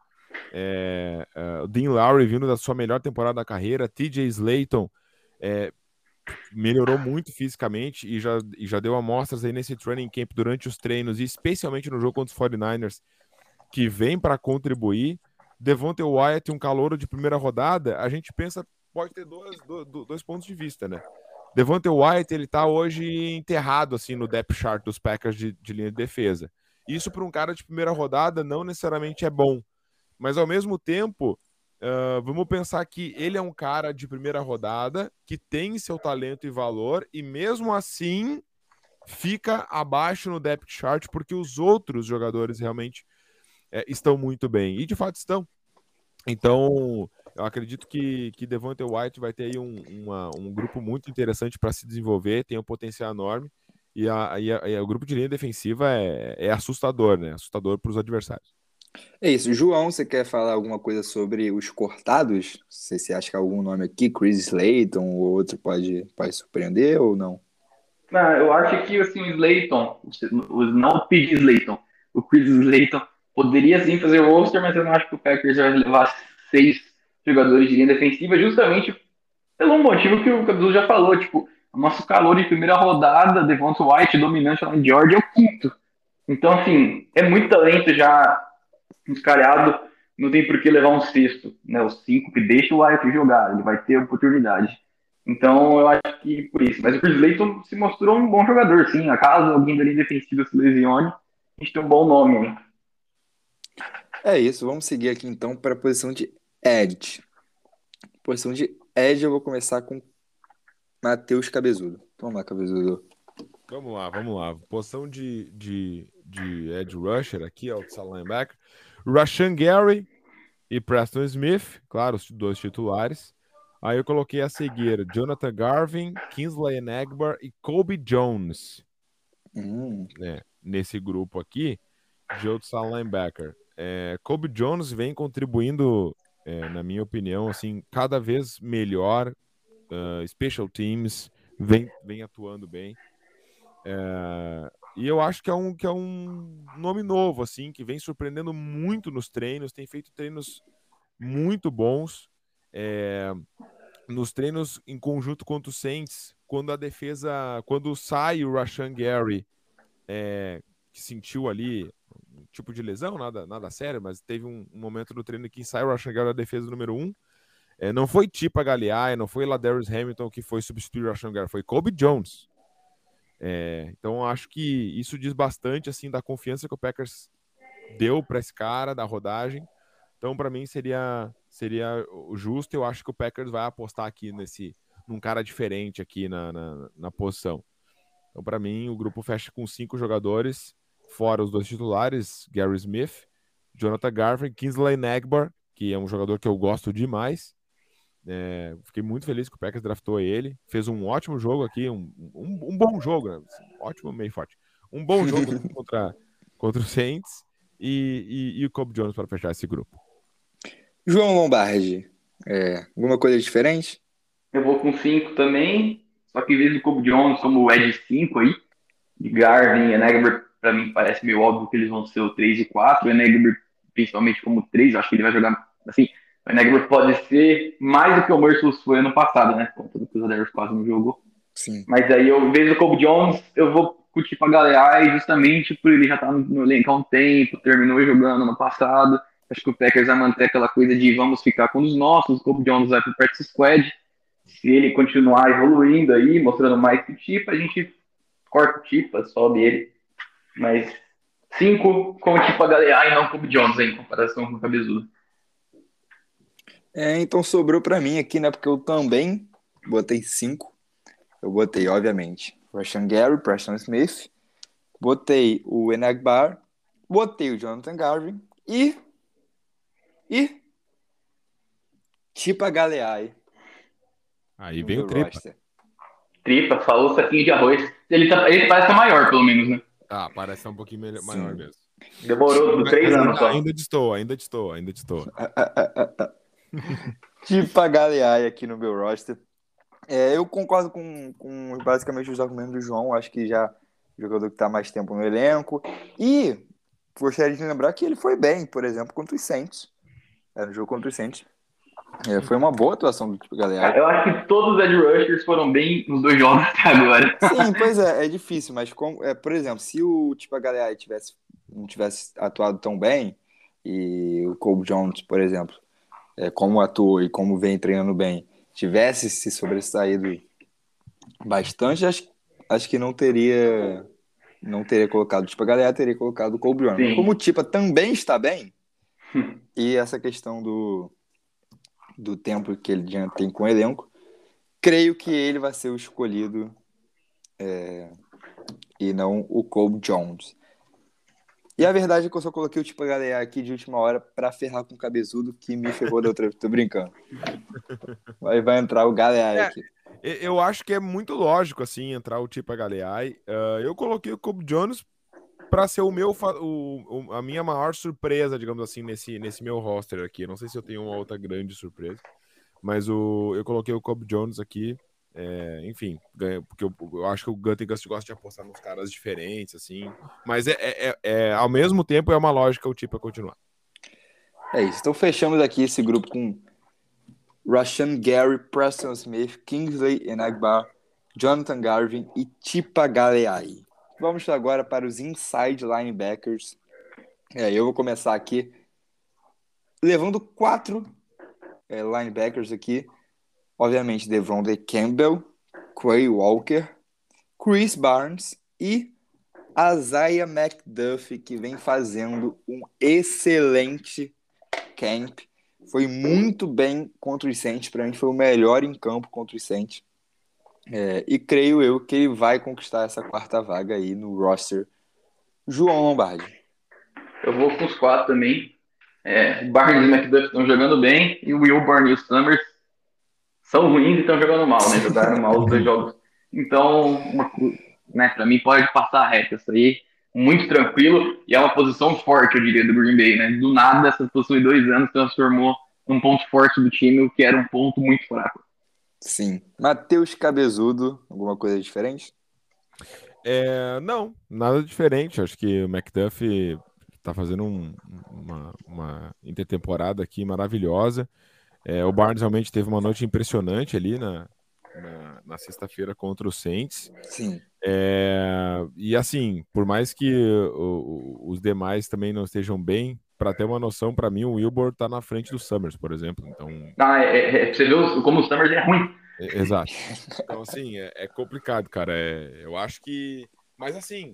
É, é, o Dean Lowry vindo da sua melhor temporada da carreira. T J Slayton é, melhorou muito fisicamente e já, e já deu amostras aí nesse training camp durante os treinos, e especialmente no jogo contra os quarenta e nine ers, que vem para contribuir. Devontae Wyatt, um calouro de primeira rodada, a gente pensa, pode ter dois, dois, dois pontos de vista, né? Devontae Wyatt, ele tá hoje enterrado, assim, no depth chart dos Packers de, de linha de defesa. Isso para um cara de primeira rodada não necessariamente é bom, mas ao mesmo tempo, uh, vamos pensar que ele é um cara de primeira rodada que tem seu talento e valor, e mesmo assim fica abaixo no depth chart porque os outros jogadores realmente é, estão muito bem. E de fato estão. Então, eu acredito que, que Devontae White vai ter aí um, uma, um grupo muito interessante para se desenvolver, tem um potencial enorme. E, a, e, a, e o grupo de linha defensiva é, é assustador, né? Assustador para os adversários. É isso. João, você quer falar alguma coisa sobre os cortados? Não sei se você acha que algum nome aqui, Chris Slayton ou outro, pode, pode surpreender ou não? Não, eu acho que assim, o Slayton, o- não o P J Slayton, o Chris Slayton poderia sim fazer o roster, mas eu não acho que o Packers vai levar seis jogadores de linha defensiva, justamente pelo motivo que o Cabelo já falou, tipo, o nosso calor de primeira rodada, Devonta White, dominante lá em Georgia, é o quinto. Então, assim, é muito talento já encalhado, não tem por que levar um sexto, né? Os cinco que deixa o White jogar, ele vai ter oportunidade. Então, eu acho que por isso. Mas o Chris Slayton se mostrou um bom jogador, sim. A caso alguém da linha defensiva se lesione, a gente tem um bom nome aí. É isso. Vamos seguir aqui então para a posição de edge. Posição de edge, eu vou começar com Matheus Cabezudo. Vamos lá, Cabezudo. Vamos lá, vamos lá. Posição de, de, de edge rusher aqui, outside linebacker. Rashan Gary e Preston Smith, claro, os dois titulares. Aí eu coloquei a seguir Jonathan Garvin, Kingsley Enagbare e Kobe Jones. Hum. Né, nesse grupo aqui de outside linebacker. É, Kobe Jones vem contribuindo, é, na minha opinião, assim, cada vez melhor. Uh, special teams, vem, vem atuando bem. É, e eu acho que é, um, que é um nome novo, assim, que vem surpreendendo muito nos treinos, tem feito treinos muito bons. É, nos treinos em conjunto contra o Saints, quando a defesa, quando sai o Rashan Gary, é, que sentiu ali um tipo de lesão, nada, nada sério, mas teve um, um momento do treino que sai o Rashan Gary da defesa número um. É, não foi Tipa Galeai, não foi Ladarius Hamilton que foi substituir o Rashan Gary, foi Kobe Jones. É, então acho que isso diz bastante assim da confiança que o Packers deu para esse cara, da rodagem. Então para mim seria seria o justo. Eu acho que o Packers vai apostar aqui nesse num cara diferente aqui na, na, na posição. Então para mim o grupo fecha com cinco jogadores, fora os dois titulares, Gary Smith, Jonathan Garvin, Kingsley Enagbare, que é um jogador que eu gosto demais. É, fiquei muito feliz que o Packers draftou ele. Fez um ótimo jogo aqui, um, um, um bom jogo, né? Ótimo, meio forte. Um bom jogo contra, contra o Saints e, e, e o Kobe Jones para fechar esse grupo. João Lombardi, é, alguma coisa diferente? Eu vou com cinco também, só que em vez do Kobe Jones como o Edge cinco aí, de Garvin e Enagbare, pra mim parece meio óbvio que eles vão ser o três e quatro. O Enagbare, principalmente como três, acho que ele vai jogar assim. O Enagbare pode ser mais do que o Merciless foi ano passado, né? Com tudo que o Zadarius quase não jogou. Sim. Mas aí, eu, em vez do Kobe Jones, eu vou curtir pra Galeai justamente por ele já estar tá no elenco há um tempo, terminou jogando no passado. Acho que o Packers vai manter aquela coisa de vamos ficar com os nossos, o Kobe Jones vai pro practice squad. Se ele continuar evoluindo aí, mostrando mais que o Tipa, a gente corta o Tipa, sobe ele. Mas cinco com o Tipa Galeai e não Kobe Jones aí, em comparação com o Cabezudo. É, então sobrou para mim aqui, né? Porque eu também botei cinco. Eu botei, obviamente, Rashan Gary, Preston Smith. Botei o Enagbare. Botei o Jonathan Garvin. E... E... Tipa Galeai. Aí vem o Tripa. Tripa, falou saquinho de arroz. Ele, tá, ele parece que é maior, pelo menos, né? Ah, parece um pouquinho melhor, maior mesmo. Demorou três anos só. Ainda estou, ainda estou, ainda estou. Tipa Galeai aqui no meu roster. É, eu concordo com, com basicamente os argumentos do João. Acho que já o jogador que está mais tempo no elenco. E gostaria de lembrar que ele foi bem, por exemplo, contra os Saints. Era no jogo contra os Saints. É, foi uma boa atuação do Tipa Galeai. Eu acho que todos os edge rushers foram bem nos dois jogos até agora. Sim, pois é, é difícil, mas com, é, por exemplo, se o Tipa Galeai tivesse, não tivesse atuado tão bem, e o Kobe Jones, por exemplo, é, como atuou e como vem treinando bem, tivesse se sobressaído bastante, acho, acho que não teria não teria colocado o Tipa Galeai, teria colocado o Kobe Jones. Sim. Como o Tipa também está bem, e essa questão do do tempo que ele já tem com o elenco, creio que ele vai ser o escolhido é, e não o Kobe Jones. E a verdade é que eu só coloquei o Tipa Galeai aqui de última hora pra ferrar com o Cabezudo, que me ferrou da outra vez. Tô brincando. Aí vai entrar o Galeai É, aqui. Eu acho que é muito lógico, assim, entrar o Tipa Galeai. Uh, eu coloquei o Kobe Jones para ser o meu, o, o, a minha maior surpresa, digamos assim, nesse, nesse meu roster aqui. Não sei se eu tenho uma outra grande surpresa, mas o, eu coloquei o Kobe Jones aqui, é, enfim, porque eu, eu acho que o Gunter Gus gosta de apostar nos caras diferentes, assim, mas é, é, é, ao mesmo tempo é uma lógica o Tipa continuar. É isso, então fechamos aqui esse grupo com Rashan Gary, Preston Smith, Kingsley Enagbare, Jonathan Garvin e Tipa Galeai. Vamos agora para os inside linebackers. É, eu vou começar aqui levando quatro é, linebackers aqui. Obviamente, Devontae Campbell, Quay Walker, Chris Barnes e Isaiah McDuffie, que vem fazendo um excelente camp. Foi muito bem contra os Saints. Para mim, foi o melhor em campo contra os Saints. É, e creio eu que ele vai conquistar essa quarta vaga aí no roster. João Lombardi. Eu vou com os quatro também. É, o Barnes e o McDuff estão jogando bem e o Wilburn e o Summers são ruins e estão jogando mal, né? Jogaram mal os dois jogos. Então, uma, né, para mim pode passar reto isso aí, muito tranquilo, e é uma posição forte, eu diria, do Green Bay, né? Do nada, essa posição em dois anos transformou num ponto forte do time, o que era um ponto muito fraco. Sim. Matheus Cabezudo, alguma coisa diferente? É, não, nada diferente. Acho que o McDuff tá fazendo um- uma, uma intertemporada aqui maravilhosa. É, o Barnes realmente teve uma noite impressionante ali na, na, na sexta-feira contra o Saints. Sim. É, e assim, por mais que o- o- os demais também não estejam bem, para ter uma noção, para mim, o Wilbur tá na frente do Summers, por exemplo. Então, Ah, é, é, você vê os- como o Summers é ruim. é- exato. Então, assim, é, é complicado, cara. É, eu acho que. Mas, assim,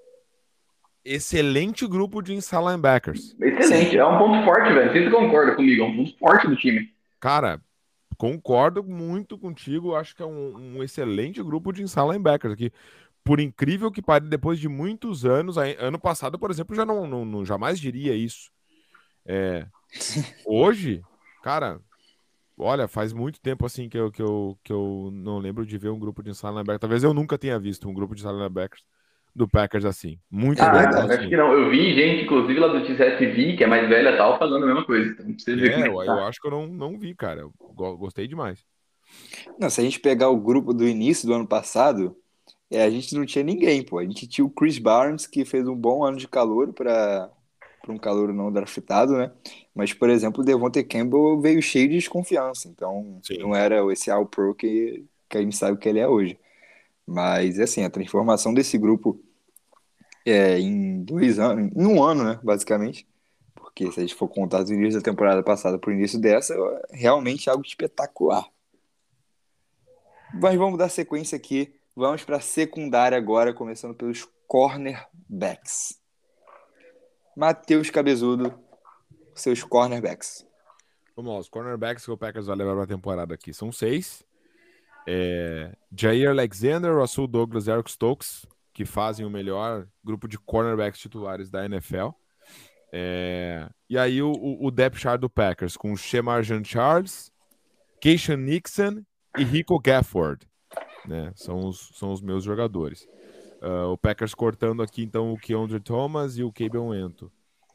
excelente grupo de inside linebackers. Excelente, Sim. é um ponto forte, velho. Não sei se você concorda comigo, é um ponto forte do time. Cara, concordo muito contigo. Acho que é um, um excelente grupo de inside linebackers aqui. Por incrível que pareça, depois de muitos anos, aí- ano passado, por exemplo, já não, não, não- jamais diria isso. É, hoje, cara, olha, faz muito tempo assim que eu, que eu, que eu não lembro de ver um grupo de inside linebackers. Talvez eu nunca tenha visto um grupo de inside linebackers do Packers assim. Muito É bom, Ah, verdade. acho que assim. não. Eu vi gente, inclusive lá do T sete V, que é mais velha e tal, falando a mesma coisa. Então, pra você ver como É, é eu, que eu tá. acho que eu não, não vi, cara. Eu go- gostei demais. Não, se a gente pegar o grupo do início do ano passado, é, a gente não tinha ninguém, pô. A gente tinha o Chris Barnes, que fez um bom ano de calor para para um calor não draftado, né? Mas, por exemplo, o Devontae Campbell veio cheio de desconfiança, então Sim. não era esse All-Pro que, que a gente sabe que ele é hoje. Mas, assim, a transformação desse grupo é em dois anos, em um ano, né, basicamente. Porque se a gente for contar do início da temporada passada para o início dessa, é realmente algo espetacular. Mas vamos dar sequência aqui. Vamos para a secundária agora, começando pelos cornerbacks. Matheus Cabezudo, seus cornerbacks. Vamos lá, os cornerbacks que o Packers vai levar pra temporada aqui são seis. É, Jair Alexander, Russell Douglas e Eric Stokes, que fazem o melhor grupo de cornerbacks titulares da N F L. É, e aí o, o, o depth chart do Packers, com Shemar Jean Charles, Keishan Nixon e Rico Gafford. Né? São, os, são os meus jogadores. Uh, o Packers cortando aqui, então, o Keandre Thomas e o Cable Ento.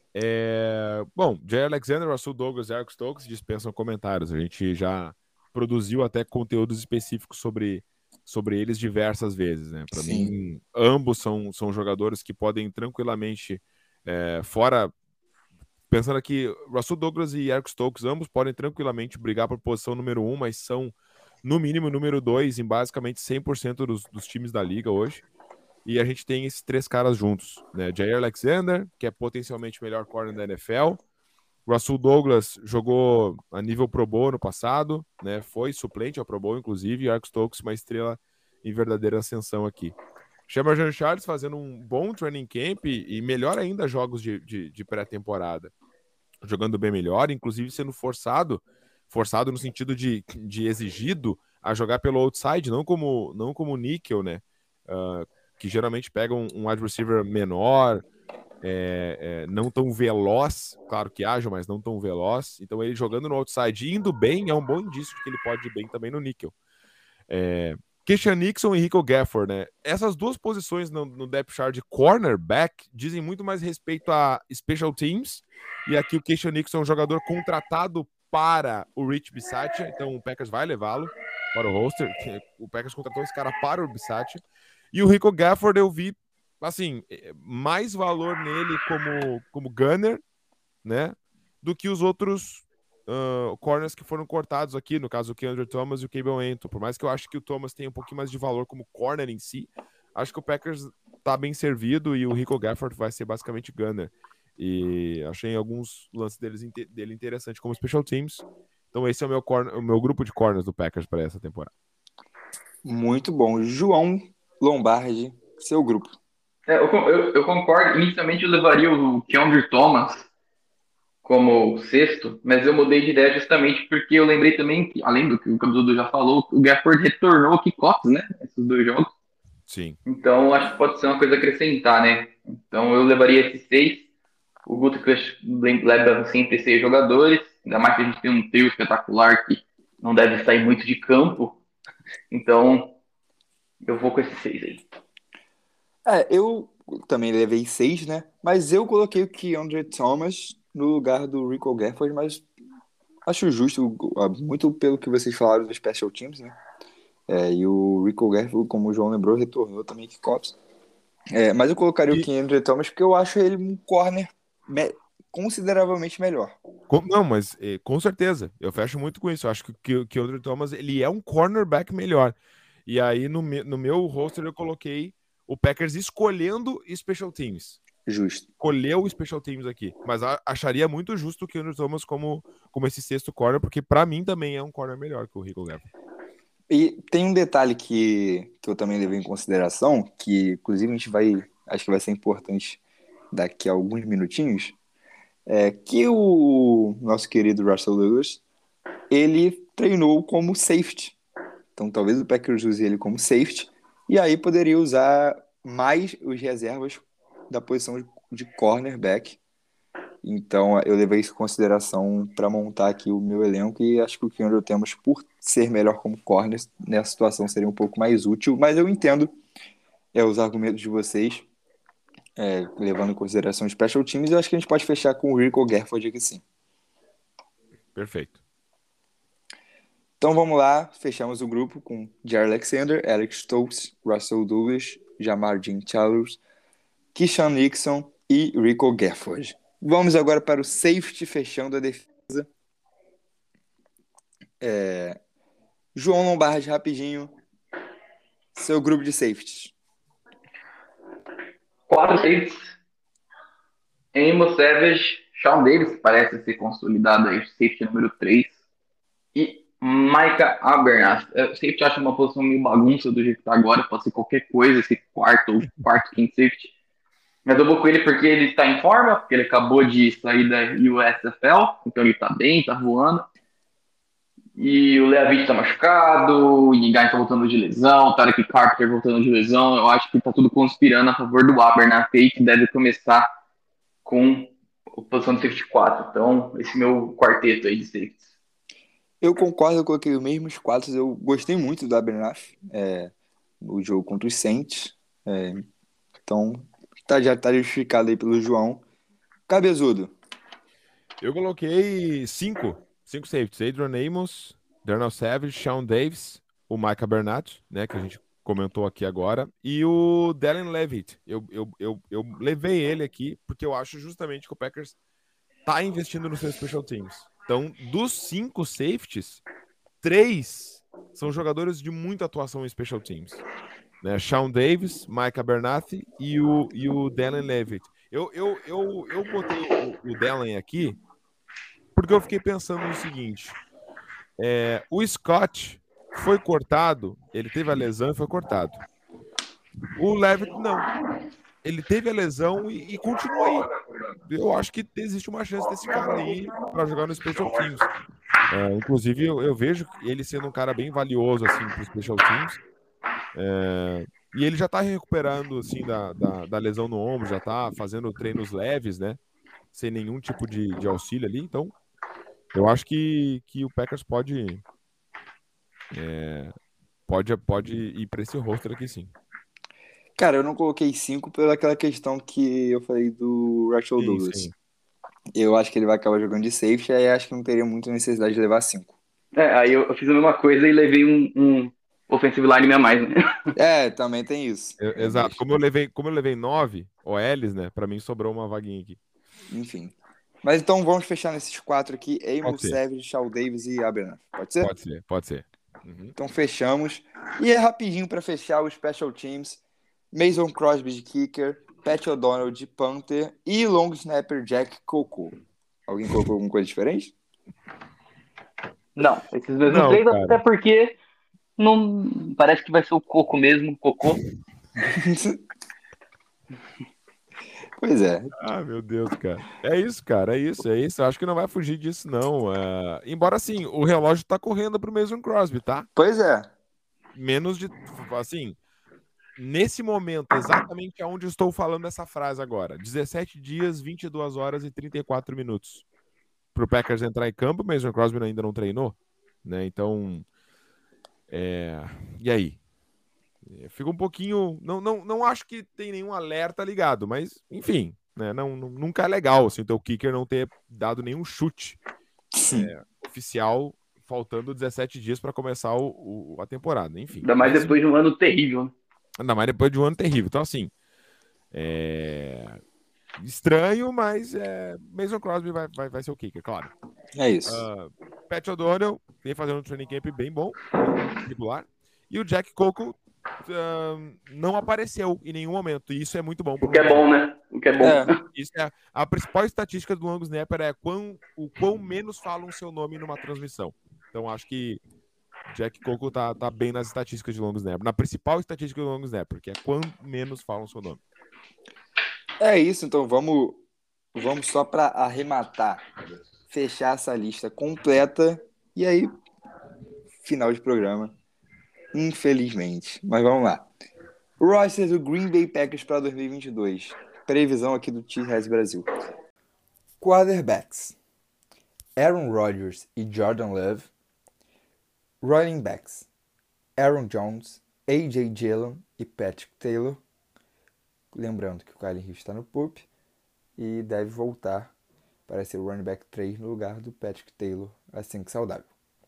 É... Bom, Jair Alexander, Russell Douglas e Eric Stokes dispensam comentários. A gente já produziu até conteúdos específicos sobre, sobre eles diversas vezes, né? Para mim, ambos são, são jogadores que podem tranquilamente, é, fora... Pensando aqui, Russell Douglas e Eric Stokes, ambos podem tranquilamente brigar por posição número um, mas são, no mínimo, número dois em basicamente cem por cento dos, dos times da liga hoje. E a gente tem esses três caras juntos, né? Jair Alexander, que é potencialmente o melhor corner da N F L. Russell Douglas jogou a nível Pro Bowl no passado, né? Foi suplente ao Pro Bowl, inclusive. E Eric Stokes, uma estrela em verdadeira ascensão aqui. Chama Jean Charles fazendo um bom training camp e, e melhor ainda jogos de, de, de pré-temporada. Jogando bem melhor, inclusive sendo forçado, forçado no sentido de, de exigido a jogar pelo outside, não como, não como níquel, né? Uh, que geralmente pega um, um wide receiver menor, é, é, não tão veloz, claro que ágil, mas não tão veloz. Então ele jogando no outside e indo bem é um bom indício de que ele pode ir bem também no níquel. É, Keishan Nixon e Rico Gafford, né? Essas duas posições no, no depth chart de cornerback dizem muito mais respeito a special teams. E aqui o Keishan Nixon é um jogador contratado para o Rich Bisaccia, então o Packers vai levá-lo para o roster. O Packers contratou esse cara para o Bisaccia. E o Rico Gafford eu vi, assim, mais valor nele como, como gunner, né? Do que os outros uh, corners que foram cortados aqui, no caso o Keandre Thomas e o Cable Ento. Por mais que eu acho que o Thomas tenha um pouquinho mais de valor como corner em si, acho que o Packers tá bem servido e o Rico Gafford vai ser basicamente gunner. E achei alguns lances deles, dele interessante como special teams. Então esse é o meu, corner, o meu grupo de corners do Packers para essa temporada. Muito bom. João Lombardi, seu grupo. É, eu, eu, eu concordo. Inicialmente eu levaria o Keandre Thomas, como sexto, mas eu mudei de ideia justamente porque eu lembrei também que, além do que o Dudu já falou, o Gafford retornou ao kickoff, né? Esses dois jogos. Sim. Então, acho que pode ser uma coisa a acrescentar, né? Então, eu levaria esses seis. O Gutekunst leva sempre seis jogadores. Ainda mais que a gente tem um trio espetacular que não deve sair muito de campo. Então, eu vou com esses seis aí. É, eu também levei seis, né? Mas eu coloquei o Keandre Thomas no lugar do Rico Gafford, mas acho justo, muito pelo que vocês falaram dos Special Teams, né? É, e o Rico Gafford, como o João lembrou, retornou também kickoffs. É, mas eu colocaria E- o Keandre Thomas porque eu acho ele um corner me- consideravelmente melhor. Com- não, mas eh, com certeza, eu fecho muito com isso. Eu acho que, que, que o Andrew Thomas ele é um cornerback melhor. E aí no, me, no meu roster eu coloquei o Packers escolhendo Special Teams. Justo. Escolheu o Special Teams aqui. Mas a, acharia muito justo o Andrew Thomas como, como esse sexto corner, porque pra mim também é um corner melhor que o Rico Gafford. E tem um detalhe que, que eu também levei em consideração, que inclusive a gente vai, acho que vai ser importante daqui a alguns minutinhos, é que o nosso querido Russell Lewis, ele treinou como safety. Então talvez o Packers use ele como safety, e aí poderia usar mais os reservas da posição de, de cornerback. Então eu levei isso em consideração para montar aqui o meu elenco e acho que o Keandre Thomas, por ser melhor como corner, nessa situação seria um pouco mais útil, mas eu entendo é, os argumentos de vocês, é, levando em consideração os special teams, eu acho que a gente pode fechar com o Rico Gafford aqui sim. Perfeito. Então vamos lá, fechamos o grupo com Jair Alexander, Alex Stokes, Russell Douglas, Jamar Jean Charles, Keyshawn Nixon e Rico Gafford. Vamos agora para o safety, fechando a defesa. É... João Lombardi, rapidinho. Seu grupo de safeties. Quatro safeties. Amos Savage, Sean Davis, parece ser consolidado aí, safety número três. E Micah Abernathy. Eu sempre acho uma posição meio bagunça do jeito que tá agora, pode ser qualquer coisa, esse quarto ou quarto, quinto safety. Mas eu vou com ele porque ele está em forma, porque ele acabou de sair da U S F L, então ele tá bem, tá voando. E o Leavitt tá machucado, o Ngai tá voltando de lesão, o Tarek Carpenter voltando de lesão. Eu acho que tá tudo conspirando a favor do Abernathy, que deve começar com a posição de safety quatro. Então, esse meu quarteto aí de safeties. Eu concordo, eu coloquei os mesmos quadros. Eu gostei muito do Abernathy é, no jogo contra os Saints. É, então, tá, já está justificado aí pelo João. Cabezudo. Eu coloquei cinco. Cinco safeties. Adrian Amos, Darnell Savage, Sean Davis, o Micah Abernathy, né, que a gente comentou aqui agora, e o Dallin Leavitt. Eu, eu, eu, eu levei ele aqui porque eu acho justamente que o Packers tá investindo nos seus special teams. Então, dos cinco safeties, três são jogadores de muita atuação em special teams. Né? Sean Davis, Micah Abernathy e o, e o Dallin Leavitt. Eu, eu, eu, eu botei o, o Dallin aqui porque eu fiquei pensando no seguinte. É, o Scott foi cortado, ele teve a lesão e foi cortado. O Leavitt não. Ele teve a lesão e, e continua aí. Eu acho que existe uma chance desse cara aí para jogar no Special Teams. É, inclusive, eu, eu vejo ele sendo um cara bem valioso assim, para os Special Teams. É, e ele já está recuperando assim, da, da, da lesão no ombro, já está fazendo treinos leves, né? Sem nenhum tipo de, de auxílio ali. Então, eu acho que, que o Packers pode, é, pode, pode ir para esse roster aqui sim. Cara, eu não coloquei cinco pelaquela questão que eu falei do Russell Sim, Douglas. sim. Eu acho que ele vai acabar jogando de safety, aí acho que não teria muita necessidade de levar cinco. É, aí eu, eu fiz a mesma coisa e levei um, um offensive line a mais, né? É, também tem isso. Eu- É, exato. mas, Como eu levei, como eu levei nove O Ls, né? Para mim sobrou uma vaguinha aqui. enfim. Mas então vamos fechar nesses quatro aqui: Amos, Pode ser. Savage, Shaw Davis e Abernathy. Pode ser? Pode ser, pode ser. Uhum. Então fechamos. E é rapidinho para fechar os Special Teams: Mason Crosby de Kicker, Pat O'Donnell de Panther e Long Snapper Jack Coco. Alguém colocou alguma coisa diferente? Não, esses mesmos Não, três, cara. até porque não parece que vai ser o Coco mesmo, Cocô. Pois é. Ah, meu Deus, cara. É isso, cara, é isso, é isso. Eu acho que não vai fugir disso, não. É, embora, assim, o relógio tá correndo pro Mason Crosby, tá? Pois é. Menos de, assim, nesse momento, exatamente aonde eu estou falando essa frase agora. dezessete dias, vinte e duas horas e trinta e quatro minutos. Pro Packers entrar em campo, o Mason Crosby ainda não treinou, né? Então, é... e aí? Fica um pouquinho. Não, não, não acho que tem nenhum alerta ligado, mas, enfim, né? Não, não- nunca é legal assim, o teu kicker não ter dado nenhum chute Sim. é, oficial, faltando dezessete dias para começar o, o- a temporada. Enfim. Ainda mais Mas, depois de um ano terrível, né? ainda mais depois de um ano terrível. Então, assim, é estranho, mas é, Mason Crosby vai, vai, vai ser o kicker, claro. É isso. Uh, Pat O'Donnell vem fazendo um training camp bem bom, né, regular. E o Jack Coco uh, não apareceu em nenhum momento. E isso é muito bom. O que é bom, né? O que é bom. É. Isso é, a principal estatística do long snapper é quão, o quão menos falam o seu nome numa transmissão. Então acho que Jack Coco tá, tá bem nas estatísticas de long snapper. Na principal estatística do long snapper, que é quão menos falam o seu nome. É isso, então vamos, vamos só para arrematar, fechar essa lista completa e aí, final de programa, infelizmente. Mas vamos lá. Roster do Green Bay Packers para dois mil e vinte e dois. Previsão aqui do T-Rex Brasil. Quarterbacks: Aaron Rodgers e Jordan Love. Running backs: Aaron Jones, A J Dillon e Patrick Taylor. Lembrando que o Kyle Hill está no P U P e deve voltar para ser o running back três no lugar do Patrick Taylor, assim que saudável.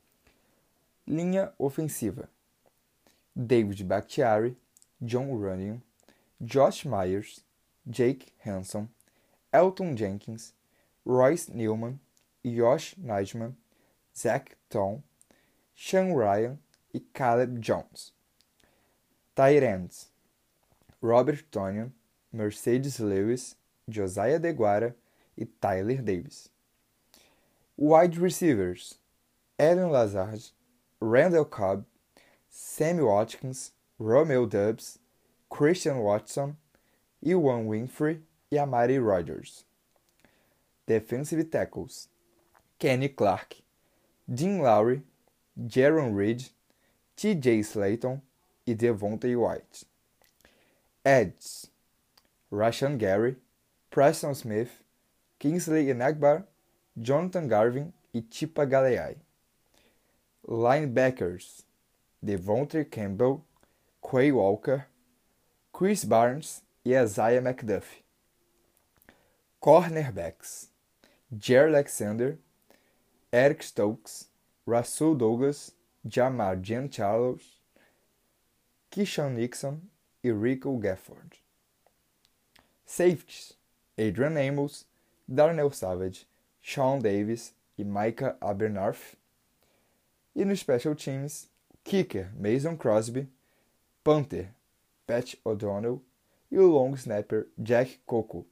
Linha ofensiva: David Bakhtiari, John Runyon, Josh Myers, Jake Hanson, Elton Jenkins, Royce Newman, Josh Nijman, Zach Tom, Sean Ryan e Caleb Jones. Tight ends: Robert Tonyan, Mercedes Lewis, Josiah DeGuara e Tyler Davis. Wide receivers: Alan Lazard, Randall Cobb, Sammy Watkins, Romeo Doubs, Christian Watson, Ewan Winfrey e Amari Rodgers. Defensive tackles: Kenny Clark, Dean Lowry, Jaron Reed, T J Slayton e Devontae White. Edges: Rashan Gary, Preston Smith, Kingsley Enagbare, Jonathan Garvin e Tipa Galeai. Linebackers: Devontae Campbell, Quay Walker, Chris Barnes e Isaiah McDuffie. Cornerbacks: Jair Alexander, Eric Stokes, Rasul Douglas, Jamar Giancarlo, Keyshawn Nixon e Rico Gafford. Safeties: Adrian Amos, Darnell Savage, Sean Davis e Micah Abernathy. E no Special Teams, Kicker Mason Crosby, Punter Pat O'Donnell e o Long Snapper Jack Coco.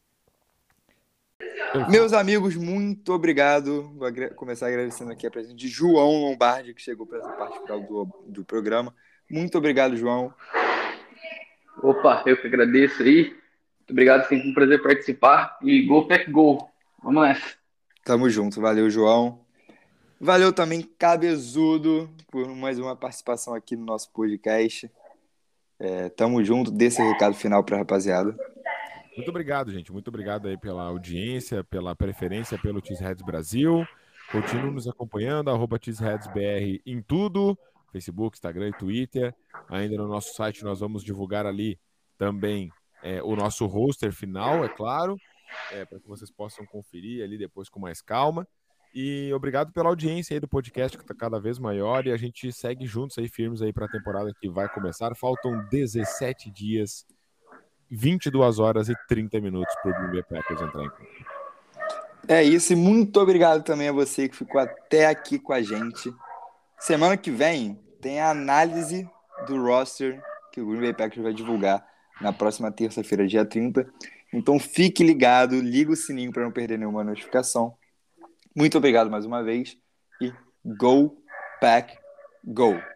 Meus amigos, muito obrigado. Vou agra- começar agradecendo aqui a presença de João Lombardi, que chegou para essa parte final do, do programa. Muito obrigado, João. Opa, eu que agradeço aí. Muito obrigado, sempre um prazer participar. E Go Pack Go. Vamos nessa. Tamo junto. Valeu, João. Valeu também, Cabezudo, por mais uma participação aqui no nosso podcast. É, tamo junto. Dê esse recado final pra rapaziada. Muito obrigado, gente. Muito obrigado aí pela audiência, pela preferência pelo Cheeseheads Brasil. Continue nos acompanhando, arroba CheeseheadsBR em tudo, Facebook, Instagram e Twitter. Ainda no nosso site nós vamos divulgar ali também é, o nosso roster final, é claro, é, para que vocês possam conferir ali depois com mais calma. E obrigado pela audiência aí do podcast, que está cada vez maior, e a gente segue juntos aí, firmes aí para a temporada que vai começar. Faltam dezessete dias, vinte e duas horas e trinta minutos para o Green Bay Packers entrar em campo. É isso, e muito obrigado também a você que ficou até aqui com a gente. Semana que vem tem a análise do roster que o Green Bay Packers vai divulgar na próxima terça-feira, dia trinta. Então fique ligado, liga o sininho para não perder nenhuma notificação. Muito obrigado mais uma vez e Go Pack Go!